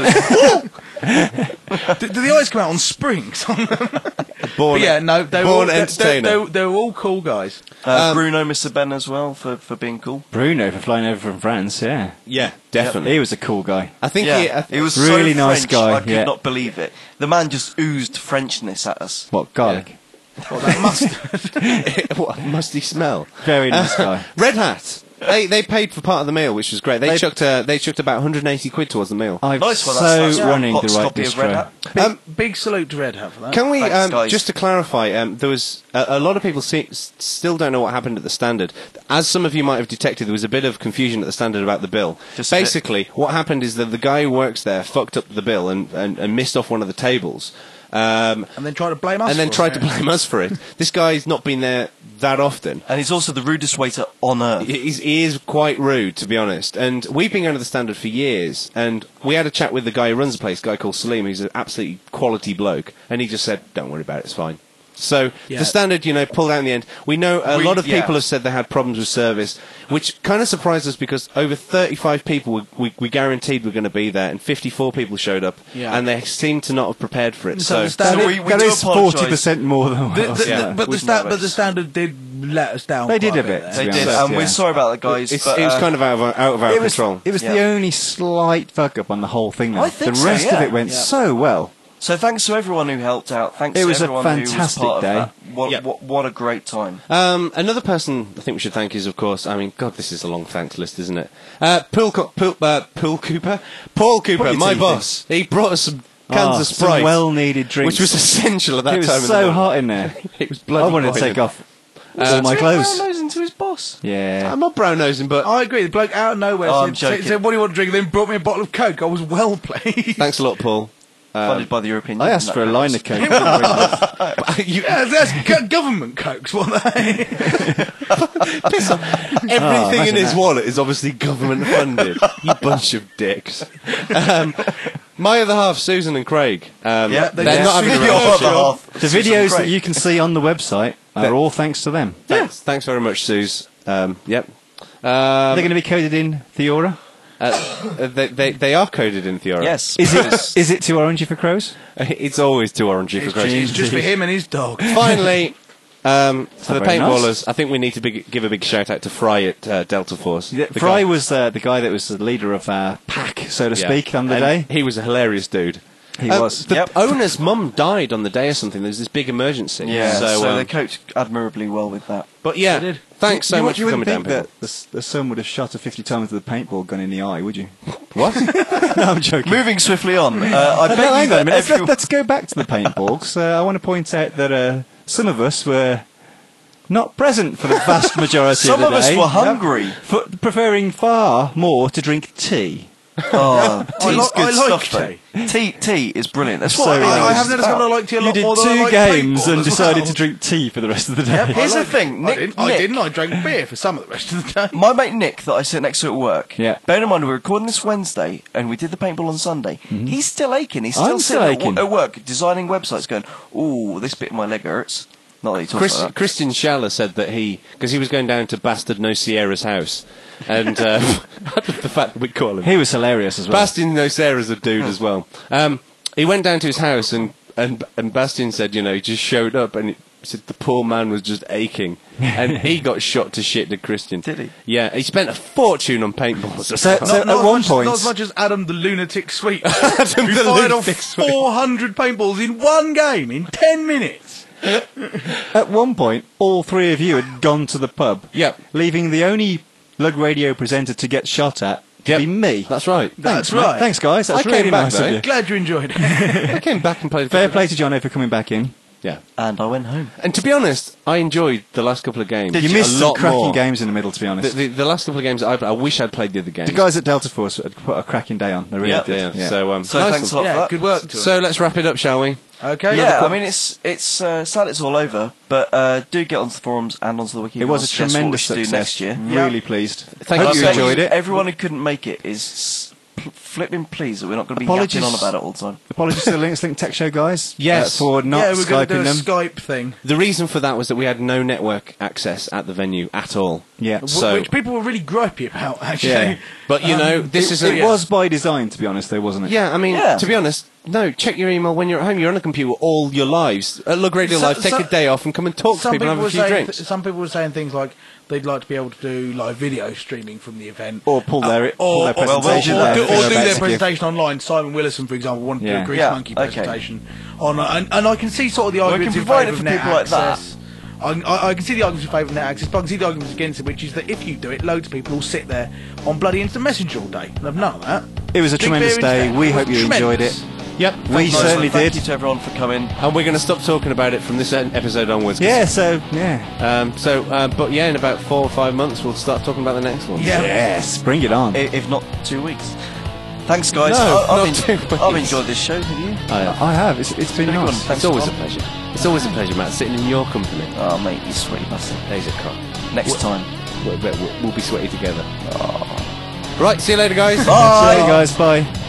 C: the eyes come out on springs?
K: Born entertainer.
C: They were all cool guys.
D: Bruno, Mr. Ben as well for being cool.
B: Bruno for flying over from France, yeah.
K: Yeah, definitely.
B: He was a cool guy.
K: I think
D: he was
B: really
D: so
B: nice
D: French,
B: guy,
D: I could not believe it. The man just oozed Frenchness at us.
B: What, garlic?
C: That mustard.
K: What a musty smell.
B: Very nice guy.
K: Red Hat. They paid for part of the meal, which was great. They chucked about 180 quid towards the meal.
B: I'm
D: Nice one,
B: so
D: that's
B: running
D: hot
B: the right
D: copy of Red
B: distro.
D: Hat.
C: Big salute to Red Hat for that.
K: Can we,
D: Thanks, guys.
K: just to clarify, there was a lot of people still don't know what happened at the Standard. As some of you might have detected, there was a bit of confusion at the Standard about the bill. Basically, what happened is that the guy who works there fucked up the bill and missed off one of the tables.
C: And then tried to blame us
K: for it. This guy's not been there that often.
D: And he's also the rudest waiter on earth.
K: He is quite rude, to be honest. And we've been going to the Standard for years, and we had a chat with the guy who runs the place, a guy called Salim, who's an absolutely quality bloke, and he just said, don't worry about it, it's fine. So the Standard, pulled out in the end. We know a lot of people have said they had problems with service, which kind of surprised us because over 35 people we guaranteed were going to be there, and 54 people showed up, and they seemed to not have prepared for it. So
D: we
B: that
D: do
B: is
D: apologise.
B: 40% more than us.
C: But the Standard did let us down.
B: They did
C: quite
B: a bit.
C: there.
D: They
B: to be
D: did,
B: honest,
D: and we're sorry about that, guys.
K: it
D: but,
K: was kind of out of our control.
B: It was the only slight fuck up on the whole thing. Though.
D: I think
B: the
D: so,
B: rest of
D: yeah.
B: it went so well.
D: So thanks to everyone who helped out. Thanks
B: It was
D: to
B: a
D: everyone who was
B: fantastic
D: part
B: day.
D: of that. What a great time.
K: Another person I think we should thank is, of course, I mean, God, this is a long thanks list, isn't it? Paul Cooper, my boss. He brought us some cans of Sprite.
B: Some well-needed drinks.
K: Which was essential at that
B: it
K: time.
B: was so hot in there.
K: It was bloody
B: I wanted to
K: hot.
B: take off all my clothes.
D: Brown-nosing to his boss.
B: Yeah.
K: I'm not brown-nosing, but...
C: I agree. The bloke out of nowhere
D: I'm
C: said,
D: joking.
C: "What do you want to drink?" Then brought me a bottle of Coke. I was well pleased.
K: Thanks a lot, Paul.
D: Funded by the European
B: I
D: Union.
B: asked for a line of Coke.
C: Yeah, that's government Cokes, weren't they?
K: Piss off. Everything in his wallet is obviously government funded. You bunch of dicks. My other half, Susan and Craig.
C: Yeah,
K: they're not having a
D: Your
K: relationship.
D: other half.
B: The videos that you can see on the website are all thanks to them.
K: Thanks very much, Suze. Yep.
B: They're going to be coded in Theora.
K: They are coded in Theora.
D: Yes.
B: Is it too orangey for crows?
K: It's always too orangey for Craig.
C: It's just for him and his dog.
K: Finally, For the
B: very
K: paintballers,
B: nice.
K: I think we need to give a big shout out to Fry at Delta Force.
B: Yeah, Fry was the guy that was the leader of Pack, so to speak, on the day.
K: He was a hilarious dude.
B: He was.
K: The owner's mum died on the day or something. There's this big emergency.
D: Yeah,
K: so
D: they coped admirably well with that.
K: But yeah, thanks so much for coming down,
B: people. The son would have shot her 50 times with a paintball gun in the eye, would you? What? No, I'm joking.
D: Moving swiftly on.
B: Hang on a minute. Let's go back to the paintball, because I want to point out that some of us were not present for the vast majority of the day.
D: Some of us were hungry.
B: Preferring far more to drink tea.
D: Oh, tea's good
C: I like
D: stuff, though. Tea is brilliant. That's
B: So
D: what
C: I have noticed I like tea a lot
B: You
C: more
B: did
C: than I
B: 2
C: like
B: games
C: paintball
B: and
C: as
B: decided
C: well.
B: to drink tea for the rest of the day.
D: Here's the thing,
C: I
D: Nick.
C: didn't. I drank beer for some of the rest of the day.
D: My mate Nick, that I sit next to at work.
B: Yeah.
D: Bear in mind, we're recording this Wednesday, and we did the paintball on Sunday. He's still aching. He's
B: I'm
D: still
B: still
D: sitting
B: aching.
D: at work, designing websites, going, "Ooh, this bit of my leg hurts." Not that he talks like that.
K: Christian Schaller said that because he was going down to Bastard No Sierra's house, and I love the fact that we call him.
B: He was hilarious as well.
K: Bastien No Sierra's a dude as well. He went down to his house, and Bastien said, he just showed up, and he said the poor man was just aching, and he got shot to shit, did Christian.
D: Did he?
K: Yeah, he spent a fortune on paintballs.
B: So at one point,
C: Not as much as Adam the Lunatic Sweet.
K: Adam
C: who
K: the
C: fired off
K: Lunatic Sweet.
C: 400 paintballs in one game in 10 minutes.
B: at one point, all 3 of you had gone to the pub.
K: Yep.
B: Leaving the only Lug Radio presenter to get shot at to be me.
K: That's right.
B: Thanks,
C: That's right.
B: mate. Thanks, guys. That's
K: I
B: really
K: came back,
B: nice
K: though.
B: of you.
C: Glad you enjoyed it.
K: I came back and played.
B: Fair play to Jono for coming back in.
K: Yeah.
D: And I went home.
K: And to be honest, I enjoyed the last couple of games.
B: You missed
K: a
B: some
K: lot
B: cracking
K: more.
B: games in the middle, to be honest.
K: The last couple of games I wish I'd played the other games.
B: The guys at Delta Force had put a cracking day on. They really
K: Yeah,
B: did.
K: yeah.
D: So
K: nice
D: thanks a lot for
C: Yeah,
D: that.
C: good work to
K: So let's wrap it up, shall we?
C: Okay.
D: Yeah, I mean, it's sad it's all over, but do get onto the forums and onto the wiki.
B: It was a
D: Suggest what
B: tremendous
D: we should
B: success.
D: do next year.
B: Really pleased.
K: Thank
B: Hope
K: you
B: you
K: so
B: enjoyed it.
D: Everyone who couldn't make it is flipping pleased that we're not going to be
B: Apologies.
D: yapping on about it all the time.
B: Apologies to the Linux Link Tech Show guys.
K: Yes.
B: For not
C: Yeah, we're going
B: Skyping
C: to do a
B: them.
C: Skype thing.
K: The reason for that was that we had no network access at the venue at all.
B: Yeah.
K: So,
C: Which people were really gripey about, actually.
B: Yeah.
K: but this is
B: It was by design, to be honest, though, wasn't it?
K: Yeah, I mean,
D: Yeah.
K: to be honest, no. Check your email when you're at home. You're on a computer all your lives. At Lug Radio
C: So-
K: Live, take
C: so-
K: a day off and come and talk to people and have a few drinks.
C: Some people were saying things like they'd like to be able to do live video streaming from the event.
B: Or pull their presentation.
C: Or
B: there,
C: do
B: you know,
C: their
B: basically.
C: presentation online. Simon Willison, for example, wanted to do
B: Yeah.
C: a Grease
D: Yeah,
C: Monkey
D: okay.
C: presentation. And I can see sort of the
D: we
C: arguments
D: can
C: in
D: provide
C: favour
D: it
C: of
D: for
C: net
D: people like that.
C: access. I can see the arguments in favour of net access, but I can see the arguments against it, which is that if you do it, loads of people will sit there on bloody Instant Messenger all day. And I've none of that.
B: It was a
C: Drink
B: tremendous
C: beer
B: day.
C: instead.
B: We
C: It was
B: hope you enjoyed it.
C: tremendous.
K: Yep.
B: We certainly
D: Thank
B: did.
D: you to everyone for coming.
K: And we're going to stop talking about it from this episode onwards. 'cause-
B: Yeah, so, yeah.
K: But yeah, in about 4 or 5 months, we'll start talking about the next one.
C: Yeah.
B: Yes, bring it on.
D: If not 2 weeks. Thanks, guys.
K: No,
D: I've
K: not 2 weeks.
D: I've enjoyed this show. Have you?
B: I have. It's been
D: Good one.
B: nice.
D: Thanks
K: It's always
D: for
K: a pleasure. It's always a pleasure, Matt, sitting in your company.
D: Oh, mate, you sweaty bastard.
K: Days of cock.
D: Next time.
K: We'll be sweaty together. Right, see you later, guys.
B: See you later, guys. Bye.